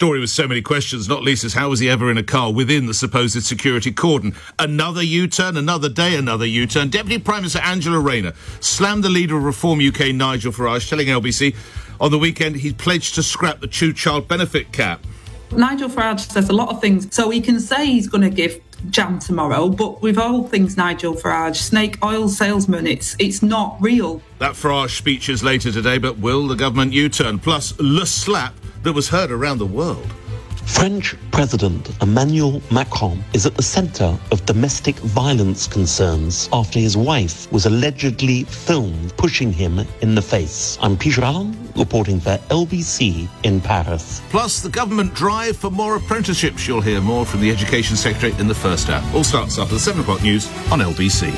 story with so many questions, not least as how was he ever in a car within the supposed security cordon? Another U-turn, another day, another U-turn. Deputy Prime Minister Angela Rayner slammed the leader of Reform UK, Nigel Farage, telling LBC on the weekend he pledged to scrap the two-child benefit cap. Nigel Farage says a lot of things, so he can say he's going to give jam tomorrow, but with all things Nigel Farage, snake oil salesman, it's not real. That Farage speech is later today, but will the government U-turn? Plus, Le Slap that was heard around the world. French President Emmanuel Macron is at the centre of domestic violence concerns after his wife was allegedly filmed pushing him in the face. I'm Peter Allen, reporting for LBC in Paris. Plus, the government drive for more apprenticeships. You'll hear more from the Education Secretary in the first hour. All starts after the 7 o'clock news on LBC.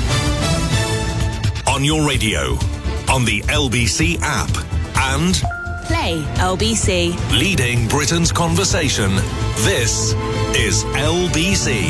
On your radio, on the LBC app, and Play LBC. Leading Britain's conversation. This is LBC.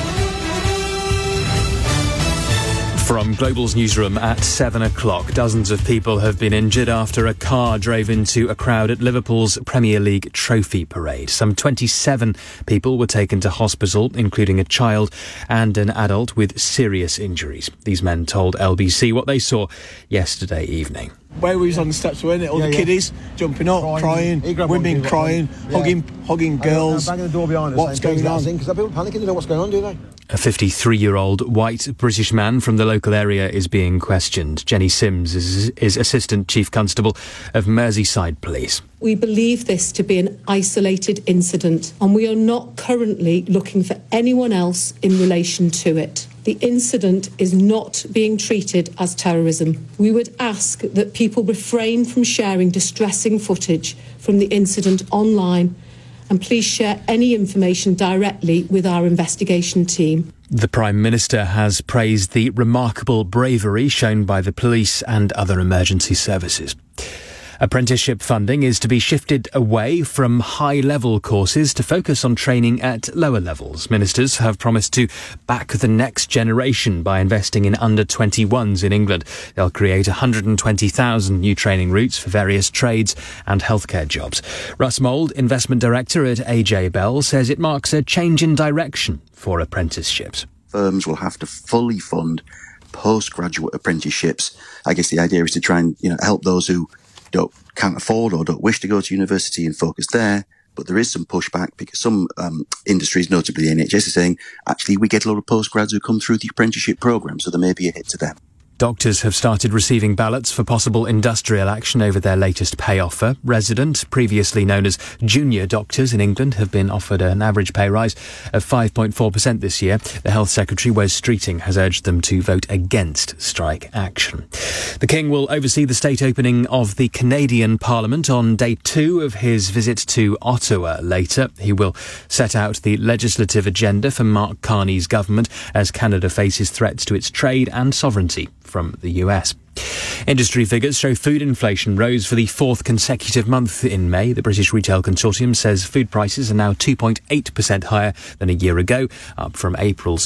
From Global's newsroom at 7 o'clock, dozens of people have been injured after a car drove into a crowd at Liverpool's Premier League trophy parade. Some 27 people were taken to hospital, including a child and an adult with serious injuries. These men told LBC what they saw yesterday evening. Where we was on the steps, weren't it? All the kiddies jumping up, crying, women crying, hugging girls. Banging the door behind us. What's going on? Because people panicking, they know what's going on, do they? A 53-year-old white British man from the local area is being questioned. Jenny Sims is Assistant Chief Constable of Merseyside Police. We believe this to be an isolated incident, and we are not currently looking for anyone else in relation to it. The incident is not being treated as terrorism. We would ask that people refrain from sharing distressing footage from the incident online, and please share any information directly with our investigation team. The Prime Minister has praised the remarkable bravery shown by the police and other emergency services. Apprenticeship funding is to be shifted away from high-level courses to focus on training at lower levels. Ministers have promised to back the next generation by investing in under-21s in England. They'll create 120,000 new training routes for various trades and healthcare jobs. Russ Mould, Investment Director at AJ Bell, says it marks a change in direction for apprenticeships. Firms will have to fully fund postgraduate apprenticeships. I guess the idea is to try and help those who can't afford or don't wish to go to university and focus there. But there is some pushback because some industries, notably the NHS, are saying, actually, we get a lot of postgrads who come through the apprenticeship programme, so there may be a hit to them. Doctors have started receiving ballots for possible industrial action over their latest pay offer. Resident, previously known as junior doctors in England, have been offered an average pay rise of 5.4% this year. The Health Secretary, Wes Streeting, has urged them to vote against strike action. The King will oversee the state opening of the Canadian Parliament on day 2 of his visit to Ottawa later. He will set out the legislative agenda for Mark Carney's government as Canada faces threats to its trade and sovereignty from the US. Industry figures show food inflation rose for the 4th consecutive month in May. The British Retail Consortium says food prices are now 2.8% higher than a year ago, up from April's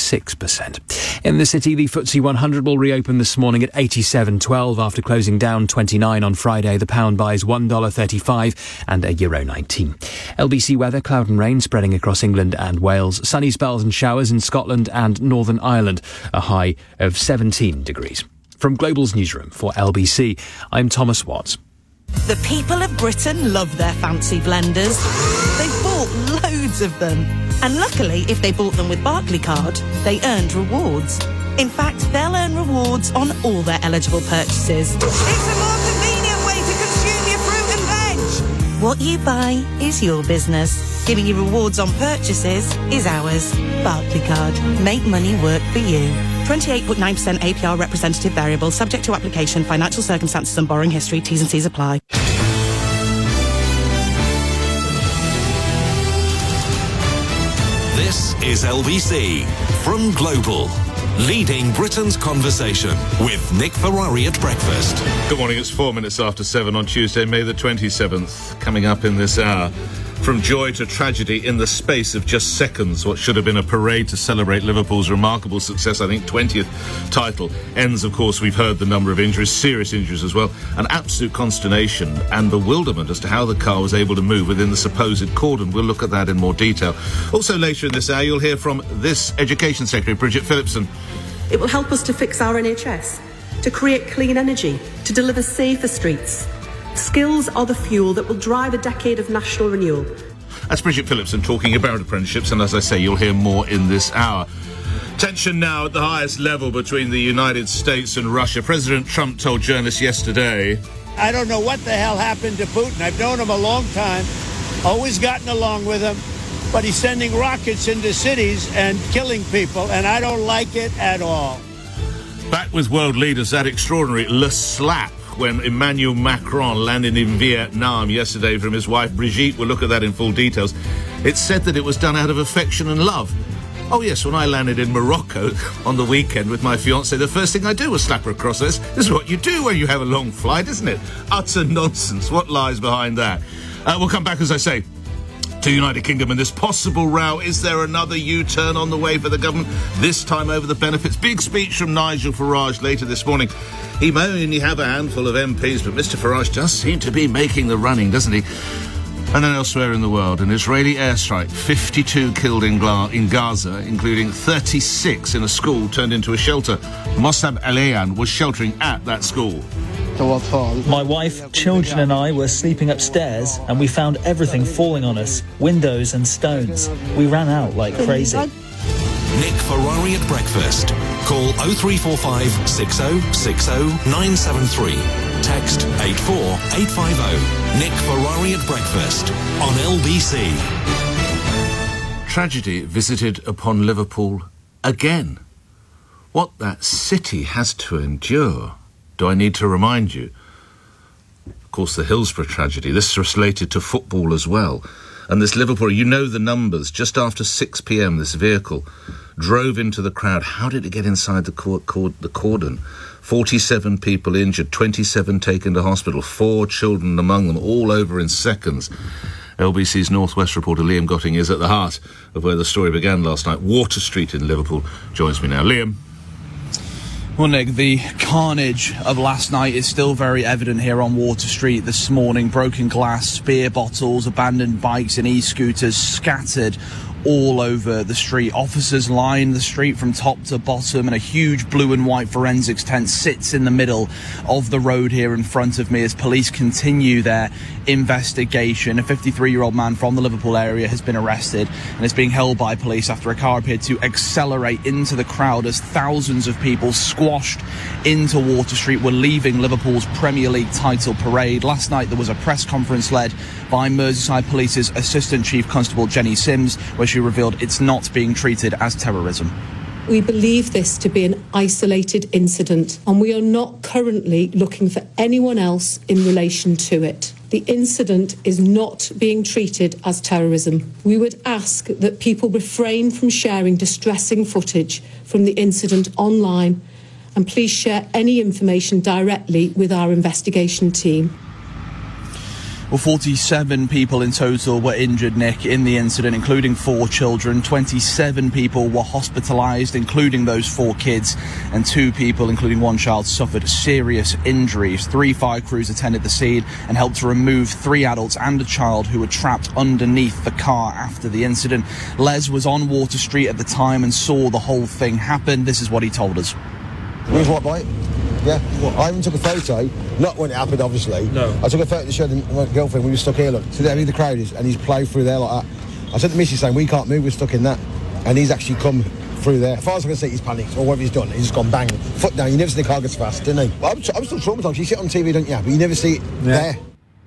2.6%. In the city, the FTSE 100 will reopen this morning at 87.12 after closing down 29 on Friday. The pound buys $1.35 and €1.19. LBC weather, cloud and rain spreading across England and Wales. Sunny spells and showers in Scotland and Northern Ireland, a high of 17 degrees. From Global's newsroom for LBC, I'm Thomas Watts. The people of Britain love their fancy blenders. They've bought loads of them. And luckily, if they bought them with Barclaycard, they earned rewards. In fact, they'll earn rewards on all their eligible purchases. It's a more convenient way to consume your fruit and veg. What you buy is your business. Giving you rewards on purchases is ours. Barclaycard. Make money work for you. 28.9% APR representative variable, subject to application, financial circumstances and borrowing history. T's and C's apply. This is LBC from Global. Leading Britain's conversation with Nick Ferrari at breakfast. Good morning, it's 4 minutes after 7 on Tuesday, May the 27th. Coming up in this hour, From joy to tragedy in the space of just seconds. What should have been a parade to celebrate Liverpool's remarkable success, I think 20th title, ends, of course, we've heard the number of injuries, serious injuries as well, an absolute consternation and bewilderment as to how the car was able to move within the supposed cordon. We'll look at that in more detail. Also later in this hour, you'll hear from this Education Secretary, Bridget Phillipson. It will help us to fix our NHS, to create clean energy, to deliver safer streets. Skills are the fuel that will drive a decade of national renewal. That's Bridget Phillipson talking about apprenticeships, and as I say, you'll hear more in this hour. Tension now at the highest level between the United States and Russia. President Trump told journalists yesterday, I don't know what the hell happened to Putin. I've known him a long time, always gotten along with him, but he's sending rockets into cities and killing people, and I don't like it at all. Back with world leaders, that extraordinary Le Slap when Emmanuel Macron landed in Vietnam yesterday from his wife Brigitte. We'll look at that in full details. It's said that it was done out of affection and love. Oh yes, when I landed in Morocco on the weekend with my fiancée, the first thing I do was slap her across this. This is what you do when you have a long flight, isn't it? Utter nonsense. What lies behind that? We'll come back, as I say, to the United Kingdom and this possible row. Is there another U-turn on the way for the government, this time over the benefits? Big speech from Nigel Farage later this morning. He may only have a handful of MPs, but Mr Farage does seem to be making the running, doesn't he? And then elsewhere in the world, an Israeli airstrike, 52 killed in Gaza, including 36 in a school turned into a shelter. Mossab Alayan was sheltering at that school. My wife, children and I were sleeping upstairs and we found everything falling on us, windows and stones. We ran out like crazy. Nick Ferrari at breakfast. Call 0345 60 60 973. Text 84850. Nick Ferrari at breakfast on LBC. Tragedy visited upon Liverpool again. What that city has to endure, do I need to remind you? Of course, the Hillsborough tragedy. This is related to football as well. And this Liverpool, you know the numbers. Just after 6 p.m, this vehicle drove into the crowd. How did it get inside the cordon? 47 people injured, 27 taken to hospital, 4 children among them, all over in seconds. LBC's Northwest reporter Liam Gotting is at the heart of where the story began last night. Water Street in Liverpool joins me now. Liam. Well, Nick, the carnage of last night is still very evident here on Water Street this morning. Broken glass, beer bottles, abandoned bikes and e-scooters scattered all over the street. Officers line the street from top to bottom, and a huge blue and white forensics tent sits in the middle of the road here in front of me as police continue their investigation. A 53-year-old man from the Liverpool area has been arrested and is being held by police after a car appeared to accelerate into the crowd as thousands of people squashed into Water Street were leaving Liverpool's Premier League title parade. Last night there was a press conference led by Merseyside Police's Assistant Chief Constable Jenny Sims, where she revealed it's not being treated as terrorism. We believe this to be an isolated incident, and we are not currently looking for anyone else in relation to it. The incident is not being treated as terrorism. We would ask that people refrain from sharing distressing footage from the incident online, and please share any information directly with our investigation team. Well, 47 people in total were injured, Nick, in the incident, including 4 children. 27 people were hospitalised, including those 4 kids, and 2 people, including 1 child, suffered serious injuries. 3 fire crews attended the scene and helped to remove 3 adults and a child who were trapped underneath the car after the incident. Les was on Water Street at the time and saw the whole thing happen. This is what he told us. Where's what, mate? Yeah, I even took a photo, not when it happened, obviously. No. I took a photo to show my girlfriend, we were stuck here, look. So there the crowd is, and he's ploughed through there like that. I said to the missus saying, we can't move, we're stuck in that. And he's actually come through there. As far as I can see, he's panicked, or whatever he's done, he's just gone bang, foot down. You never see the car gets fast, didn't he? I'm still traumatised. You see it on TV, don't you? But you never see it there.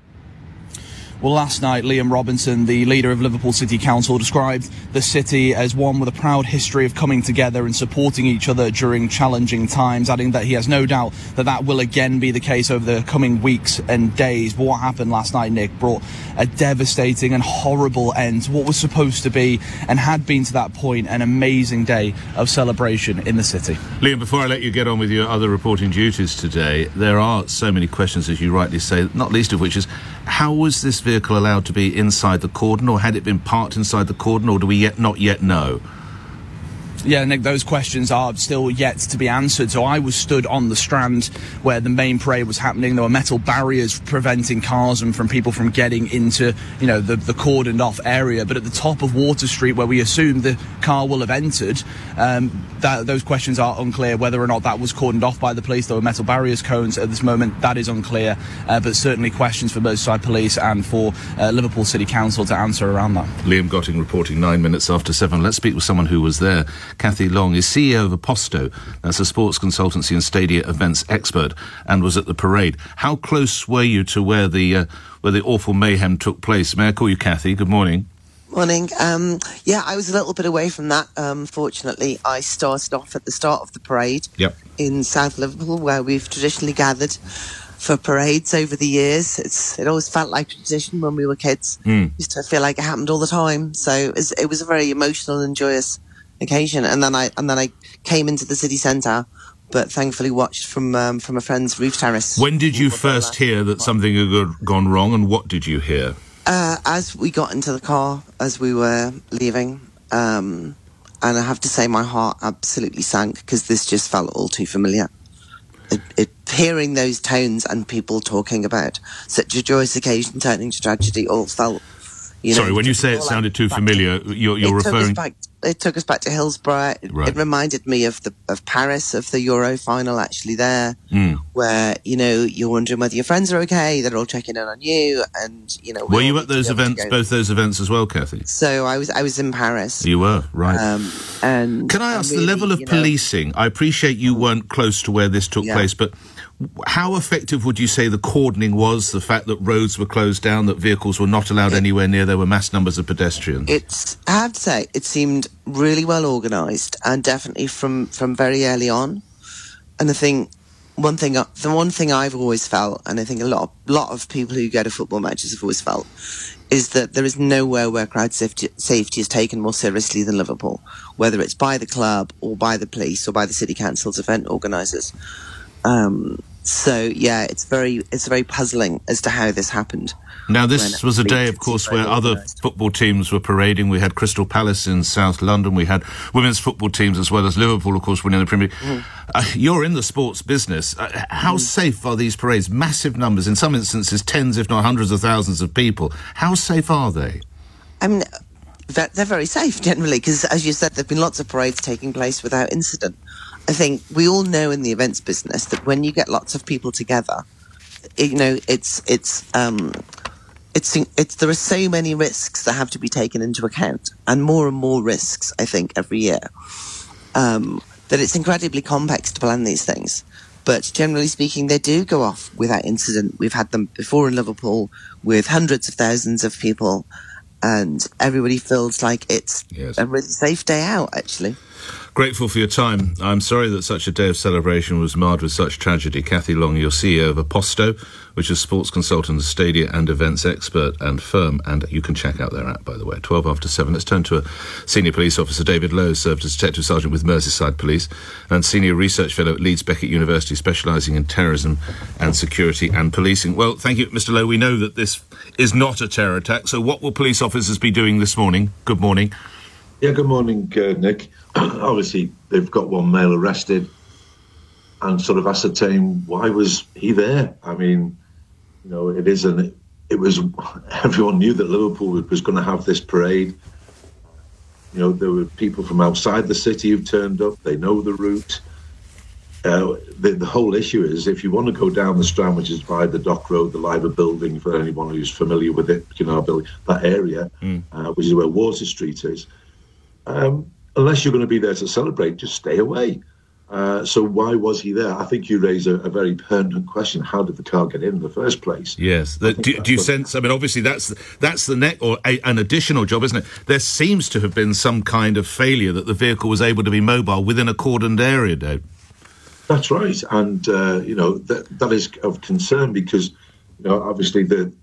Well, last night, Liam Robinson, the leader of Liverpool City Council, described the city as one with a proud history of coming together and supporting each other during challenging times, adding that he has no doubt that that will again be the case over the coming weeks and days. But what happened last night, Nick, brought a devastating and horrible end to what was supposed to be, and had been to that point, an amazing day of celebration in the city. Liam, before I let you get on with your other reporting duties today, there are so many questions, as you rightly say, not least of which is, How was this vehicle allowed to be inside the cordon, or had it been parked inside the cordon, or do we not yet know? Yeah, Nick, those questions are still yet to be answered. So I was stood on the Strand where the main parade was happening. There were metal barriers preventing cars and from people from getting into, the cordoned off area. But at the top of Water Street, where we assume the car will have entered, those questions are unclear. Whether or not that was cordoned off by the police, there were metal barriers, cones at this moment. That is unclear. But certainly questions for Merseyside Police and for Liverpool City Council to answer around that. Liam Gotting reporting 9 minutes after 7. Let's speak with someone who was there. Cathy Long is CEO of Aposto, that's a sports consultancy and stadia events expert, and was at the parade. How close were you to where the awful mayhem took place? May I call you Cathy? Good morning. Morning. I was a little bit away from that. Fortunately, I started off at the start of the parade in South Liverpool, where we've traditionally gathered for parades over the years. It always felt like a tradition when we were kids. Used to feel like it happened all the time. So it was a very emotional and joyous occasion, and then I came into the city centre, but thankfully watched from a friend's roof terrace. When did you first hear that something had gone wrong, and what did you hear? As we got into the car, as we were leaving, and I have to say my heart absolutely sank, because this just felt all too familiar. Hearing those tones and people talking about such a joyous occasion turning to tragedy all felt... Sorry, when you say it sounded too familiar, you're referring... It took us back to Hillsborough. It reminded me of Paris, of the Euro final actually there, where, you're wondering whether your friends are okay, they're all checking in on you, and, Were you at those events, both those events as well, Cathy? So I was in Paris. You were, right. And can I ask, the level of policing, I appreciate you weren't close to where this took place, but how effective would you say the cordoning was, the fact that roads were closed down, that vehicles were not allowed anywhere near, there were mass numbers of pedestrians? I have to say, it seemed really well organised, and definitely from very early on. And I think the one thing I've always felt, and I think a lot of people who go to football matches have always felt, is that there is nowhere where crowd safety is taken more seriously than Liverpool, whether it's by the club or by the police or by the city council's event organisers. It's very puzzling as to how this happened. Now, this was a day, of course, where other football teams were parading. We had Crystal Palace in South London. We had women's football teams, as well as Liverpool, of course, winning the Premier League. You're in the sports business. How safe are these parades? Massive numbers, in some instances, tens, if not hundreds of thousands of people. How safe are they? I mean, they're very safe, generally, because, as you said, there have been lots of parades taking place without incident. I think we all know in the events business that when you get lots of people together, there are so many risks that have to be taken into account, and more risks, I think, every year, that it's incredibly complex to plan these things. But generally speaking, they do go off without incident. We've had them before in Liverpool with hundreds of thousands of people, and everybody feels like it's a really safe day out, actually. Grateful for your time. I'm sorry that such a day of celebration was marred with such tragedy. Cathy Long, you're CEO of Aposto, which is sports consultant, stadia and events expert and firm, and you can check out their app, by the way. 12 after 7. Let's turn to a senior police officer. David Lowe served as Detective Sergeant with Merseyside Police and Senior Research Fellow at Leeds Beckett University, specialising in terrorism and security and policing. Well, thank you, Mr. Lowe. We know that this is not a terror attack, so what will police officers be doing this morning? Good morning. Yeah, good morning, Nick. Obviously, they've got one male arrested and sort of ascertain why was he there. I mean, everyone knew that Liverpool was going to have this parade. There were people from outside the city who've turned up. They know the route. The whole issue is, if you want to go down the Strand, which is by the Dock Road, the Liver building, for anyone who's familiar with it, that area, which is where Water Street is, unless you're going to be there to celebrate, just stay away. So why was he there? I think you raise a very pertinent question. How did the car get in the first place? Yes. Do you sense, I mean, obviously that's the an additional job, isn't it? There seems to have been some kind of failure that the vehicle was able to be mobile within a cordoned area, Dave. That's right. And, that is of concern because, obviously the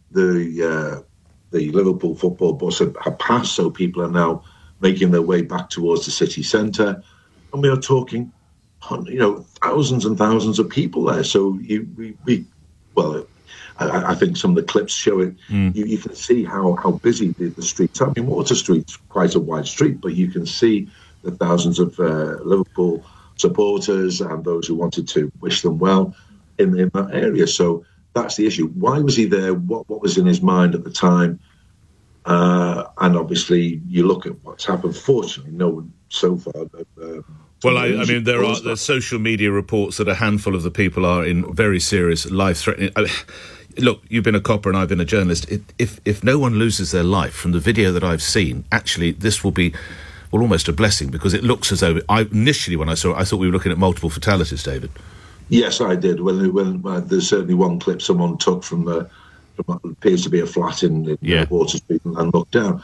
Liverpool football bus had passed, so people are now making their way back towards the city centre. And we are talking, thousands and thousands of people there. So, I think some of the clips show it. You can see how busy the streets are. I mean, Water Street's quite a wide street, but you can see the thousands of Liverpool supporters and those who wanted to wish them well in that area. So that's the issue. Why was he there? What was in his mind at the time? And obviously, you look at what's happened. Fortunately, no one so far. Well, I mean, there's social media reports that a handful of the people are in very serious life-threatening... Look, you've been a copper and I've been a journalist. If no one loses their life from the video that I've seen, actually, this will be, well, almost a blessing, because it looks as though... Initially, when I saw it, I thought we were looking at multiple fatalities, David. Yes, I did. When there's certainly one clip someone took from what appears to be a flat in Water Street and looked down,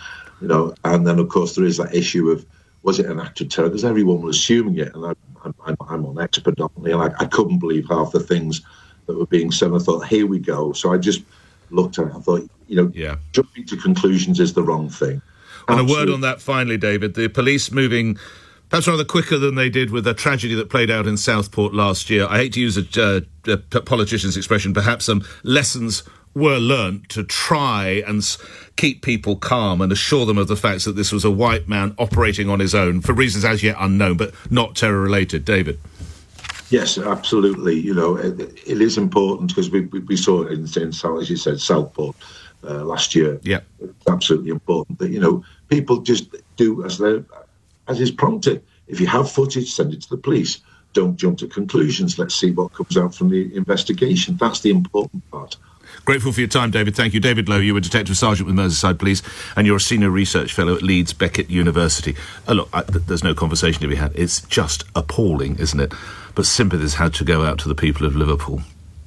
and then, of course, there is that issue of, was it an act of terror? Because everyone was assuming it, and I'm on X predominantly, and I couldn't believe half the things that were being said. I thought, here we go. So I just looked at it. I thought, jumping to conclusions is the wrong thing. And a word on that finally, David. The police moving perhaps rather quicker than they did with a tragedy that played out in Southport last year. I hate to use a politician's expression. Perhaps some lessons were learnt to try and keep people calm and assure them of the fact that this was a white man operating on his own for reasons as yet unknown, but not terror-related. David? Yes, absolutely. It is important because we saw it in as you said, Southport last year. Yeah, it's absolutely important that people just do as is prompted. If you have footage, send it to the police. Don't jump to conclusions. Let's see what comes out from the investigation. That's the important part. Grateful for your time, David. Thank you. David Lowe, you were Detective Sergeant with Merseyside Police, and you're a Senior Research Fellow at Leeds Beckett University. Look, there's no conversation to be had. It's just appalling, isn't it? But sympathies had to go out to the people of Liverpool.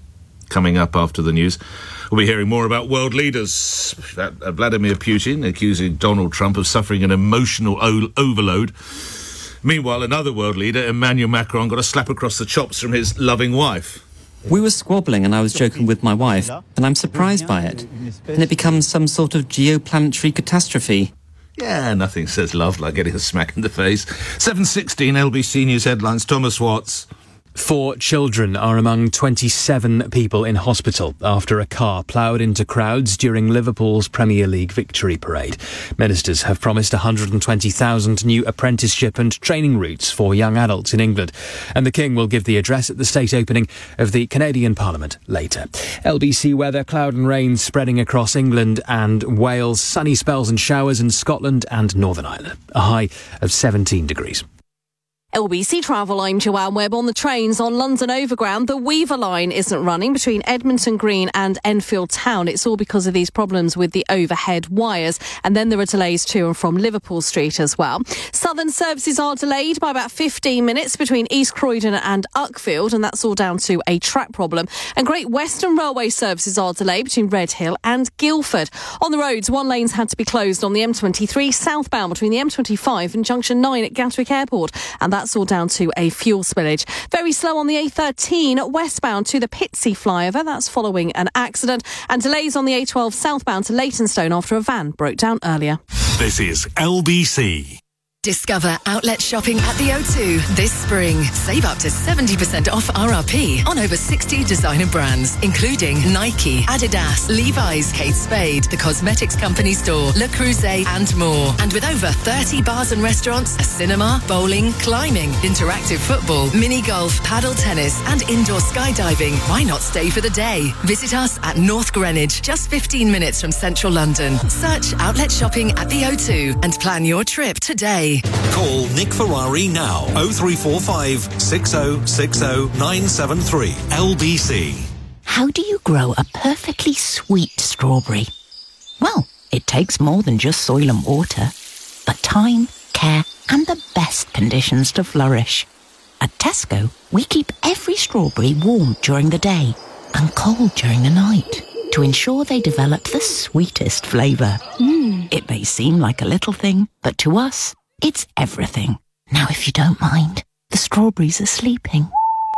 Coming up after the news, we'll be hearing more about world leaders. Vladimir Putin accusing Donald Trump of suffering an emotional overload. Meanwhile, another world leader, Emmanuel Macron, got a slap across the chops from his loving wife. We were squabbling and I was joking with my wife, and I'm surprised by it. And it becomes some sort of geoplanetary catastrophe. Yeah, nothing says love like getting a smack in the face. 7:16 LBC News headlines. Thomas Watts. 4 children are among 27 people in hospital after a car ploughed into crowds during Liverpool's Premier League victory parade. Ministers have promised 120,000 new apprenticeship and training routes for young adults in England. And the King will give the address at the state opening of the Canadian Parliament later. LBC weather, cloud and rain spreading across England and Wales. Sunny spells and showers in Scotland and Northern Ireland. A high of 17 degrees. LBC Travel, I'm Joanne Webb. On the trains on London Overground, the Weaver line isn't running between Edmonton Green and Enfield Town. It's all because of these problems with the overhead wires. And then there are delays to and from Liverpool Street as well. Southern services are delayed by about 15 minutes between East Croydon and Uckfield, and that's all down to a track problem. And Great Western Railway services are delayed between Redhill and Guildford. On the roads, one lane's had to be closed on the M23 southbound between the M25 and Junction 9 at Gatwick Airport. And that's all down to a fuel spillage. Very slow on the A13 westbound to the Pitsea flyover. That's following an accident. And delays on the A12 southbound to Leytonstone after a van broke down earlier. This is LBC. Discover outlet shopping at the O2 this spring. Save up to 70% off RRP on over 60 designer brands, including Nike, Adidas, Levi's, Kate Spade, the Cosmetics Company store, Le Creuset, and more. And with over 30 bars and restaurants, a cinema, bowling, climbing, interactive football, mini golf, paddle tennis, and indoor skydiving, why not stay for the day? Visit us at North Greenwich, just 15 minutes from central London. Search outlet shopping at the O2 and plan your trip today. Call Nick Ferrari now. 0345 6060 973 LBC. How do you grow a perfectly sweet strawberry? Well, it takes more than just soil and water, but time, care, and the best conditions to flourish. At Tesco, we keep every strawberry warm during the day and cold during the night to ensure they develop the sweetest flavour. It may seem like a little thing, but to us, it's everything. Now, if you don't mind, the strawberries are sleeping.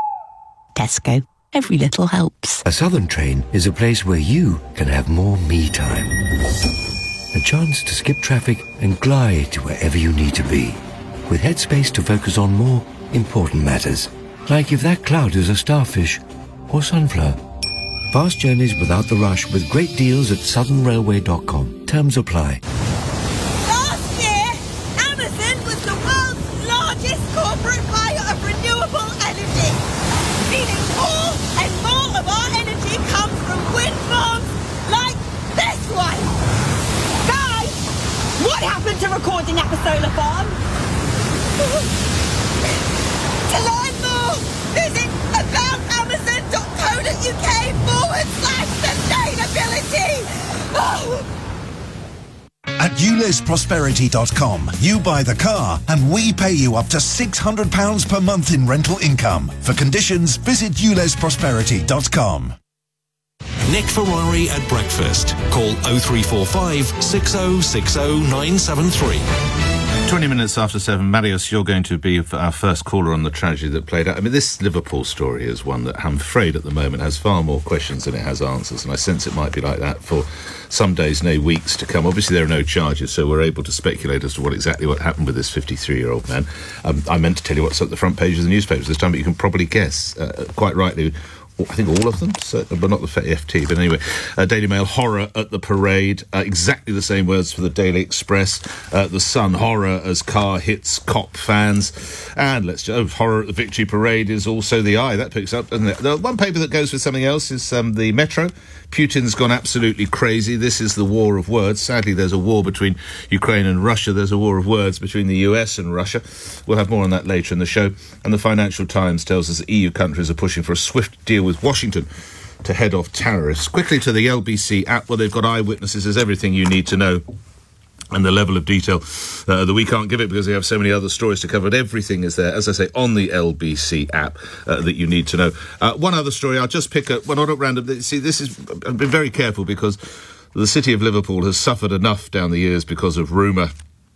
Tesco, every little helps. A Southern train is a place where you can have more me time. A chance to skip traffic and glide to wherever you need to be, with headspace to focus on more important matters, like if that cloud is a starfish or sunflower. Fast journeys without the rush with great deals at southernrailway.com. Terms apply. Last year, Amazon was the world's largest corporate buyer of renewable energy, meaning more and more of our energy comes from wind farms like this one. Guys, what happened to recording at the solar farm? To learn more, visit aboutamazon.co.uk/sustainability. At ulisprosperity.com, you buy the car and we pay you up to £600 per month in rental income. For conditions, visit ulisprosperity.com. Nick Ferrari at breakfast. Call 0345 6060 973. 20 minutes after 7, Marius, you're going to be our first caller on the tragedy that played out. I mean, this Liverpool story is one that I'm afraid at the moment has far more questions than it has answers, and I sense it might be like that for some days, nay, weeks to come. Obviously, there are no charges, so we're able to speculate as to what happened with this 53-year-old man. I meant to tell you what's at the front page of the newspapers this time, but you can probably guess, quite rightly, I think all of them, but not the FT. But anyway, Daily Mail, horror at the parade. Exactly the same words for the Daily Express. The Sun, horror as car hits cop fans. And horror at the Victory Parade is also the Eye. That picks up, doesn't it? The one paper that goes with something else is the Metro. Putin's gone absolutely crazy. This is the war of words. Sadly, there's a war between Ukraine and Russia. There's a war of words between the US and Russia. We'll have more on that later in the show. And the Financial Times tells us that EU countries are pushing for a swift deal with Washington to head off terrorists. Quickly to the LBC app, where they've got eyewitnesses. There's everything you need to know. And the level of detail that we can't give it because we have so many other stories to cover. But everything is there, as I say, on the LBC app that you need to know. One other story, I'll just pick up, not at random. See, I've been very careful because the city of Liverpool has suffered enough down the years because of rumour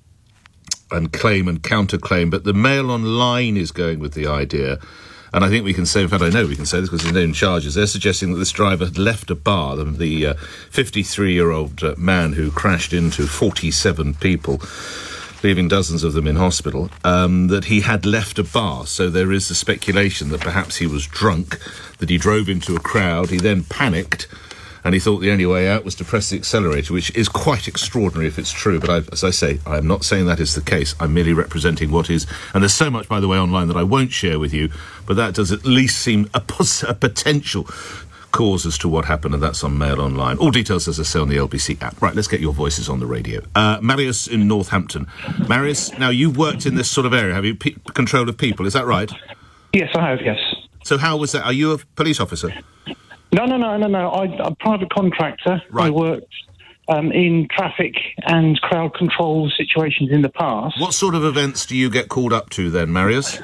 and claim and counterclaim. But the Mail Online is going with the idea, and I think we can say, in fact, I know we can say this because there's no charges. They're suggesting that this driver had left a bar, the 53-year-old man who crashed into 47 people, leaving dozens of them in hospital, that he had left a bar. So there is the speculation that perhaps he was drunk, that he drove into a crowd, he then panicked, and he thought the only way out was to press the accelerator, which is quite extraordinary if it's true. But as I say, I am not saying that is the case. I'm merely representing what is. And there's so much, by the way, online that I won't share with you, but that does at least seem a potential cause as to what happened, and that's on Mail Online. All details, as I say, on the LBC app. Right, let's get your voices on the radio. Marius in Northampton. Marius, now you've worked in this sort of area. Have you control of people? Is that right? Yes, I have, yes. So how was that? Are you a police officer? No. I'm a private contractor. Right. I worked in traffic and crowd control situations in the past. What sort of events do you get called up to then, Marius?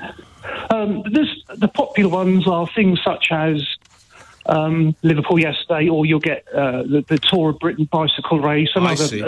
The popular ones are things such as Liverpool yesterday, or you'll get the Tour of Britain bicycle race. I see.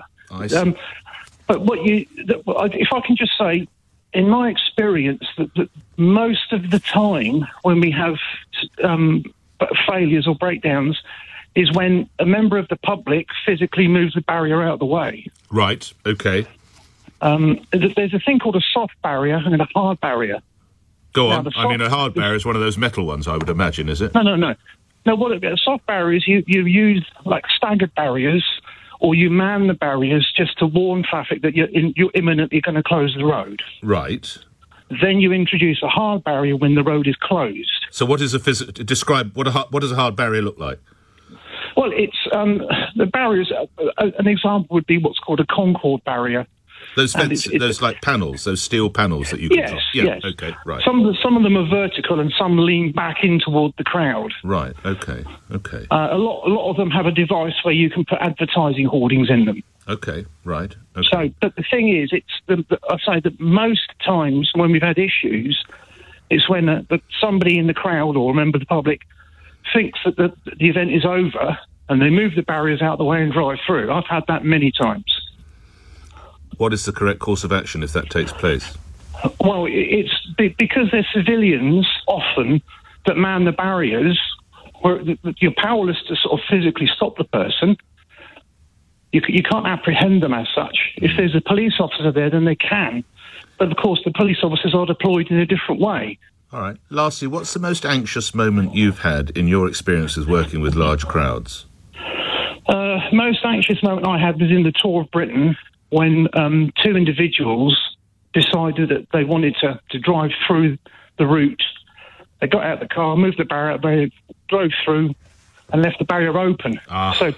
But if I can just say, in my experience, that most of the time when we have failures or breakdowns is when a member of the public physically moves the barrier out of the way. Right, OK. There's a thing called a soft barrier and a hard barrier. Go on. A hard barrier is one of those metal ones, I would imagine, is it? No. No, a soft barrier is you use, like, staggered barriers, or you man the barriers just to warn traffic that you're imminently going to close the road. Right. Then you introduce a hard barrier when the road is closed. So what is describe what does a hard barrier look like? Well, it's the barriers. An example would be what's called a Concord barrier. Those fences, those like panels, those steel panels that you can Yes. Okay, right. Some of them are vertical and some lean back in toward the crowd. Right. Okay. A lot of them have a device where you can put advertising hoardings in them. Okay. Right. Okay. So, but the thing is, I say that most times when we've had issues, it's when somebody in the crowd or a member of the public thinks that the event is over and they move the barriers out of the way and drive through. I've had that many times. What is the correct course of action if that takes place? Well, it's because they're civilians often that man the barriers, where you're powerless to sort of physically stop the person. You can't apprehend them as such. If there's a police officer there, then they can. But, of course, the police officers are deployed in a different way. All right. Lastly, what's the most anxious moment you've had in your experiences working with large crowds? Most anxious moment I had was in the tour of Britain when two individuals decided that they wanted to drive through the route. They got out of the car, moved the barrier, they drove through and left the barrier open. So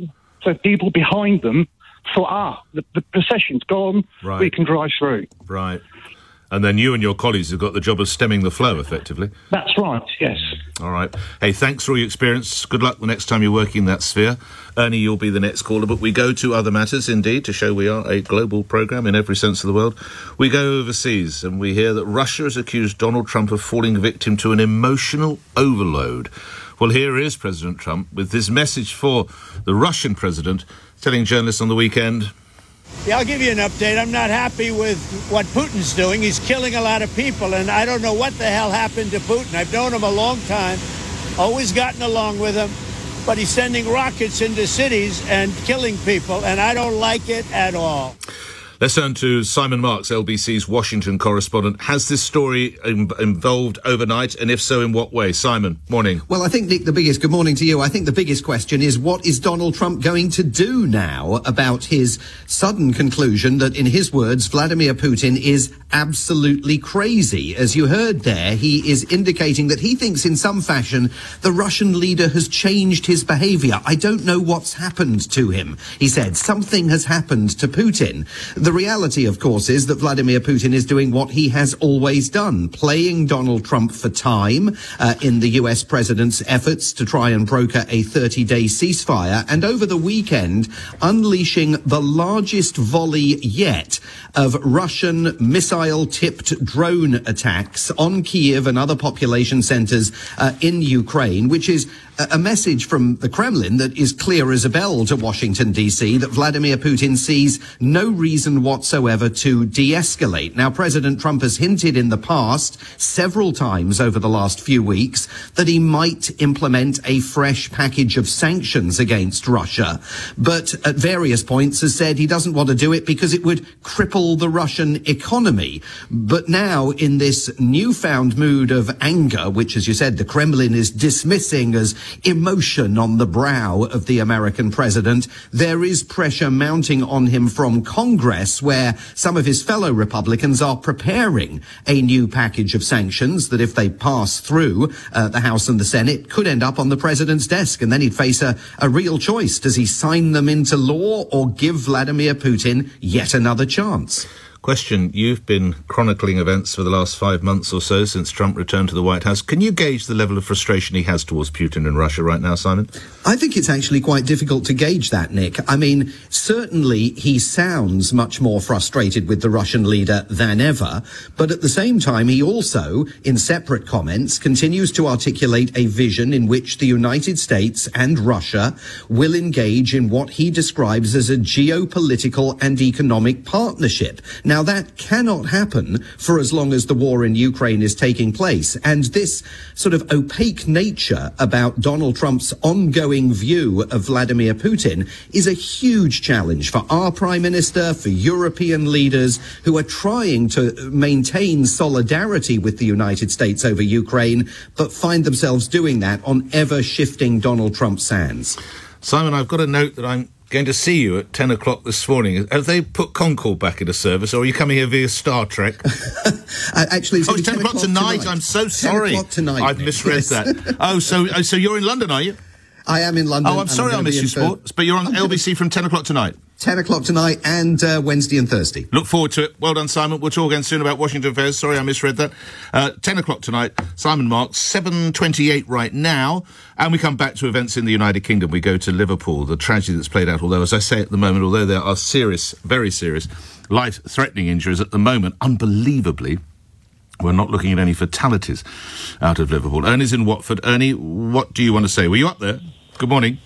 people behind them thought, the procession's gone, Right. we can drive through. Right. And then you and your colleagues have got the job of stemming the flow, effectively. That's right, yes. All right. Hey, thanks for all your experience. Good luck the next time you're working in that sphere. Ernie, you'll be the next caller, but we go to other matters, indeed, to show we are a global programme in every sense of the word. We go overseas, and we hear that Russia has accused Donald Trump of falling victim to an emotional overload. Well, here is President Trump with this message for the Russian president, telling journalists on the weekend... Yeah, I'll give you an update. I'm not happy with what Putin's doing. He's killing a lot of people, and I don't know what the hell happened to Putin. I've known him a long time, always gotten along with him, but he's sending rockets into cities and killing people, and I don't like it at all. Let's turn to Simon Marks, LBC's Washington correspondent. Has this story evolved overnight, and if so, in what way? Simon, morning. Well, I think, Nick, good morning to you. I think the biggest question is, what is Donald Trump going to do now about his sudden conclusion that, in his words, Vladimir Putin is absolutely crazy? As you heard there, he is indicating that he thinks in some fashion the Russian leader has changed his behaviour. I don't know what's happened to him, he said. Something has happened to Putin. The reality, of course, is that Vladimir Putin is doing what he has always done, playing Donald Trump for time in the US president's efforts to try and broker a 30-day ceasefire, and over the weekend unleashing the largest volley yet of Russian missile-tipped drone attacks on Kyiv and other population centres in Ukraine, which is a message from the Kremlin that is clear as a bell to Washington, D.C., that Vladimir Putin sees no reason whatsoever to de-escalate. Now, President Trump has hinted in the past, several times over the last few weeks, that he might implement a fresh package of sanctions against Russia, but at various points has said he doesn't want to do it because it would cripple the Russian economy. But now, in this newfound mood of anger, which, as you said, the Kremlin is dismissing as emotion on the brow of the American president, there is pressure mounting on him from Congress, where some of his fellow Republicans are preparing a new package of sanctions that, if they pass through the House and the Senate, could end up on the president's desk, and then he'd face a real choice. Does he sign them into law or give Vladimir Putin yet another chance? Question, you've been chronicling events for the last 5 months or so since Trump returned to the White House. Can you gauge the level of frustration he has towards Putin and Russia right now, Simon? I think it's actually quite difficult to gauge that, Nick. I mean, certainly he sounds much more frustrated with the Russian leader than ever, but at the same time he also, in separate comments, continues to articulate a vision in which the United States and Russia will engage in what he describes as a geopolitical and economic partnership. Now, that cannot happen for as long as the war in Ukraine is taking place. And this sort of opaque nature about Donald Trump's ongoing view of Vladimir Putin is a huge challenge for our Prime Minister, for European leaders who are trying to maintain solidarity with the United States over Ukraine, but find themselves doing that on ever-shifting Donald Trump sands. Simon, I've got a note that I'm going to see you at 10 o'clock this morning. Have they put Concorde back into service, or are you coming here via Star Trek? Actually, it's 10 o'clock tonight. I'm so sorry. 10 o'clock tonight. I've misread that. So you're in London, are you? I am in London. Oh, I'm sorry I missed you, Sport. But you're on LBC from 10 o'clock tonight. 10 o'clock tonight and Wednesday and Thursday. Look forward to it. Well done, Simon. We'll talk again soon about Washington affairs. Sorry, I misread that. 10 o'clock tonight, Simon Marks, 7:28 right now. And we come back to events in the United Kingdom. We go to Liverpool, the tragedy that's played out, although, as I say at the moment, although there are serious, very serious, life-threatening injuries at the moment, unbelievably, we're not looking at any fatalities out of Liverpool. Ernie's in Watford. Ernie, what do you want to say? Were you up there? Good morning.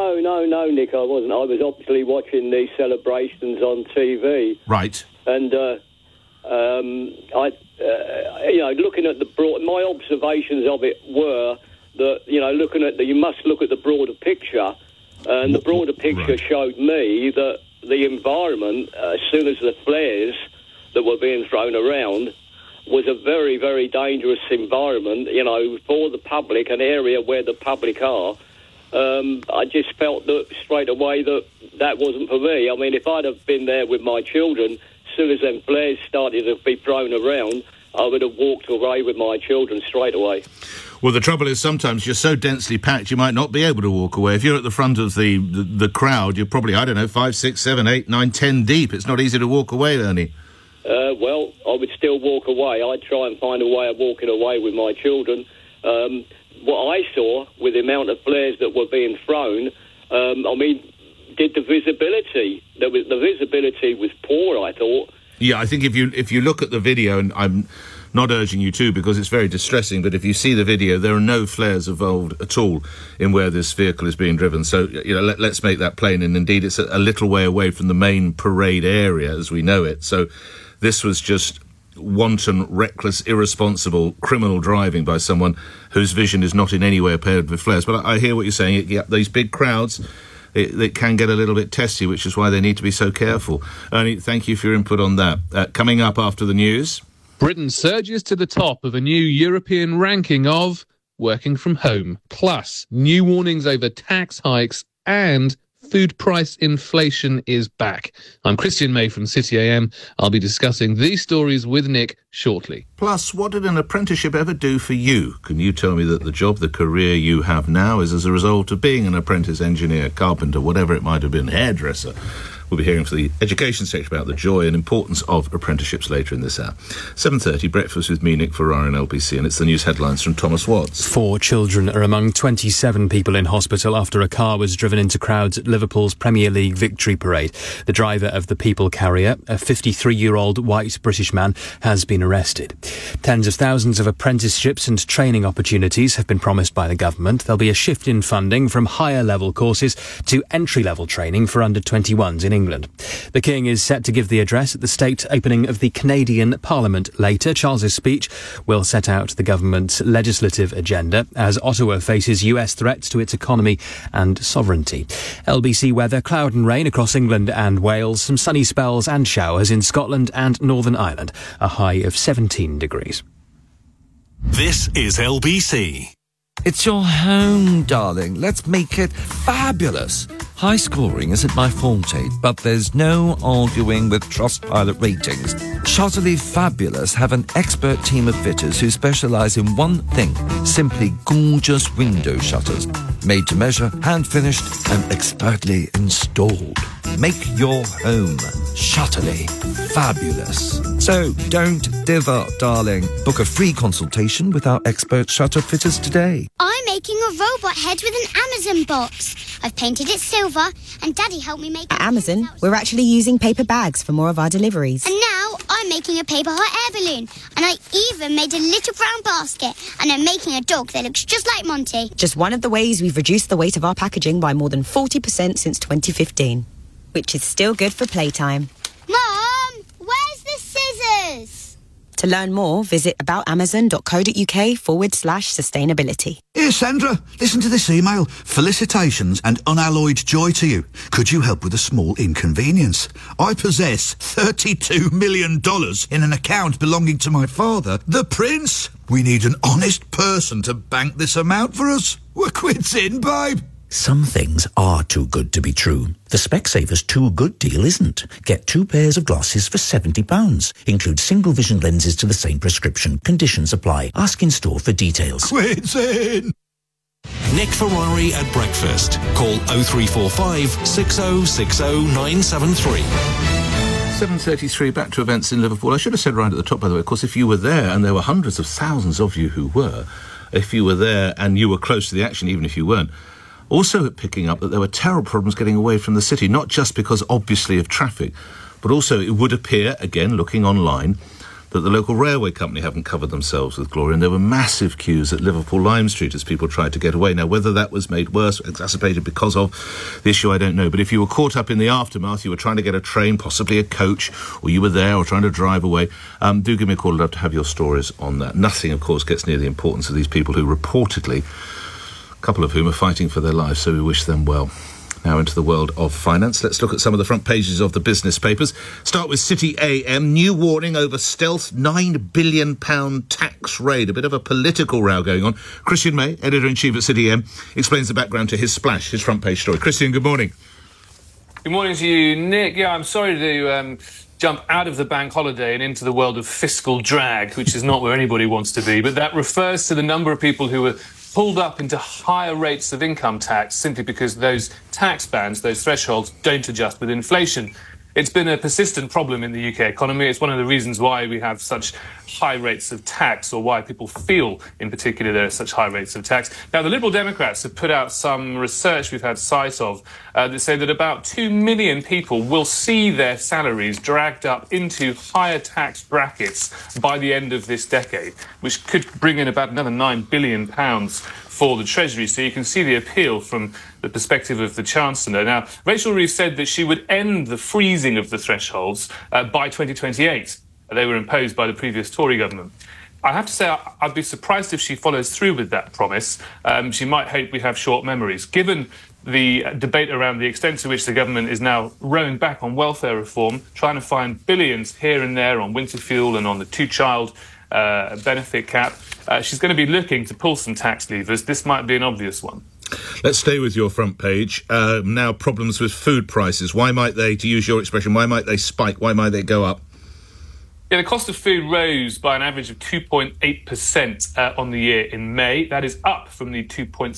No, Nick, I wasn't. I was obviously watching the celebrations on TV. Right. And, looking at my observations of it were that, you must look at the broader picture. And the broader picture showed me that the environment, as soon as the flares that were being thrown around, was a very, very dangerous environment, you know, for the public, an area where the public are. I just felt that straight away that wasn't for me. I mean, if I'd have been there with my children, as soon as them flares started to be thrown around, I would have walked away with my children straight away. Well, the trouble is sometimes you're so densely packed you might not be able to walk away. If you're at the front of the crowd, you're probably, 5, 6, 7, 8, 9, 10 deep. It's not easy to walk away, Ernie. Well, I would still walk away. I'd try and find a way of walking away with my children. What I saw with the amount of flares that were being thrown, did the visibility. The visibility was poor, I thought. Yeah, I think if you look at the video, and I'm not urging you to because it's very distressing, but if you see the video, there are no flares involved at all in where this vehicle is being driven. So, let's make that plain. And indeed, it's a little way away from the main parade area as we know it. So this was just wanton, reckless, irresponsible, criminal driving by someone whose vision is not in any way impaired with flares. But I hear what you're saying. Yeah, these big crowds, it can get a little bit testy, which is why they need to be so careful. Ernie, thank you for your input on that. Coming up after the news... Britain surges to the top of a new European ranking of working from home. Plus, new warnings over tax hikes and food price inflation is back. I'm Christian May from City AM. I'll be discussing these stories with Nick shortly. Plus, what did an apprenticeship ever do for you? Can you tell me that the job, the career you have now is as a result of being an apprentice engineer, carpenter, whatever it might have been, hairdresser? We'll be hearing from the education section about the joy and importance of apprenticeships later in this hour. 7:30, breakfast with me, Nick Ferrari, and LBC, and it's the news headlines from Thomas Watts. 4 children are among 27 people in hospital after a car was driven into crowds at Liverpool's Premier League victory parade. The driver of the People carrier, a 53-year-old white British man, has been arrested. Tens of thousands of apprenticeships and training opportunities have been promised by the government. There'll be a shift in funding from higher-level courses to entry-level training for under-21s in England. The King is set to give the address at the state opening of the Canadian Parliament later. Charles's speech will set out the government's legislative agenda as Ottawa faces US threats to its economy and sovereignty. LBC weather, cloud and rain across England and Wales, some sunny spells and showers in Scotland and Northern Ireland, a high of 17 degrees. This is LBC. It's your home, darling. Let's make it fabulous. High scoring isn't my forte, but there's no arguing with Trustpilot ratings. Shutterly Fabulous have an expert team of fitters who specialise in one thing, simply gorgeous window shutters. Made to measure, hand-finished and expertly installed. Make your home Shutterly Fabulous. So don't div up, darling. Book a free consultation with our expert shutter fitters today. I'm making a robot head with an Amazon box. I've painted it silver and Daddy helped me make... At Amazon, we're actually using paper bags for more of our deliveries. And now I'm making a paper hot air balloon. And I even made a little brown basket. And I'm making a dog that looks just like Monty. Just one of the ways we've reduced the weight of our packaging by more than 40% since 2015. Which is still good for playtime. Mom, where's the scissors? To learn more, visit aboutamazon.co.uk/sustainability. Here, Sandra, listen to this email. Felicitations and unalloyed joy to you. Could you help with a small inconvenience? I possess $32 million in an account belonging to my father, the Prince. We need an honest person to bank this amount for us. We're quits in, babe. Some things are too good to be true. The Specsavers Too Good deal isn't. Get 2 pairs of glasses for £70. Include single vision lenses to the same prescription. Conditions apply. Ask in store for details. Quits in! Nick Ferrari at breakfast. Call 0345 6060 973. 7:33, back to events in Liverpool. I should have said right at the top, by the way, of course, if you were there, and there were hundreds of thousands of you who were, if you were there and you were close to the action, even if you weren't, also picking up that there were terrible problems getting away from the city, not just because, obviously, of traffic, but also it would appear, again, looking online, that the local railway company haven't covered themselves with glory, and there were massive queues at Liverpool Lime Street as people tried to get away. Now, whether that was made worse, exacerbated because of the issue, I don't know. But if you were caught up in the aftermath, you were trying to get a train, possibly a coach, or you were there or trying to drive away, do give me a call. I'd love to have your stories on that. Nothing, of course, gets near the importance of these people who reportedly, a couple of whom are fighting for their lives, so we wish them well. Now into the world of finance. Let's look at some of the front pages of the business papers. Start with City AM. New warning over stealth £9 billion tax raid. A bit of a political row going on. Christian May, editor-in-chief at City AM, explains the background to his splash, his front page story. Christian, good morning. Good morning to you, Nick. Yeah, I'm sorry to jump out of the bank holiday and into the world of fiscal drag, which is not where anybody wants to be, but that refers to the number of people who were pulled up into higher rates of income tax simply because those tax bands, those thresholds, don't adjust with inflation. It's been a persistent problem in the UK economy. It's one of the reasons why we have such high rates of tax, or why people feel, in particular, there are such high rates of tax. Now, the Liberal Democrats have put out some research we've had sight of that say that about 2 million people will see their salaries dragged up into higher tax brackets by the end of this decade, which could bring in about another £9 billion for the Treasury. So you can see the appeal from the perspective of the Chancellor. Now, Rachel Reeves said that she would end the freezing of the thresholds by 2028. They were imposed by the previous Tory government. I have to say, I'd be surprised if she follows through with that promise. She might hope we have short memories. Given the debate around the extent to which the government is now rowing back on welfare reform, trying to find billions here and there on winter fuel and on the two-child benefit cap, she's going to be looking to pull some tax levers. This might be an obvious one. Let's stay with your front page. Now, problems with food prices. Why might they, to use your expression, why might they spike? Why might they go up? Yeah, the cost of food rose by an average of 2.8% on the year in May. That is up from the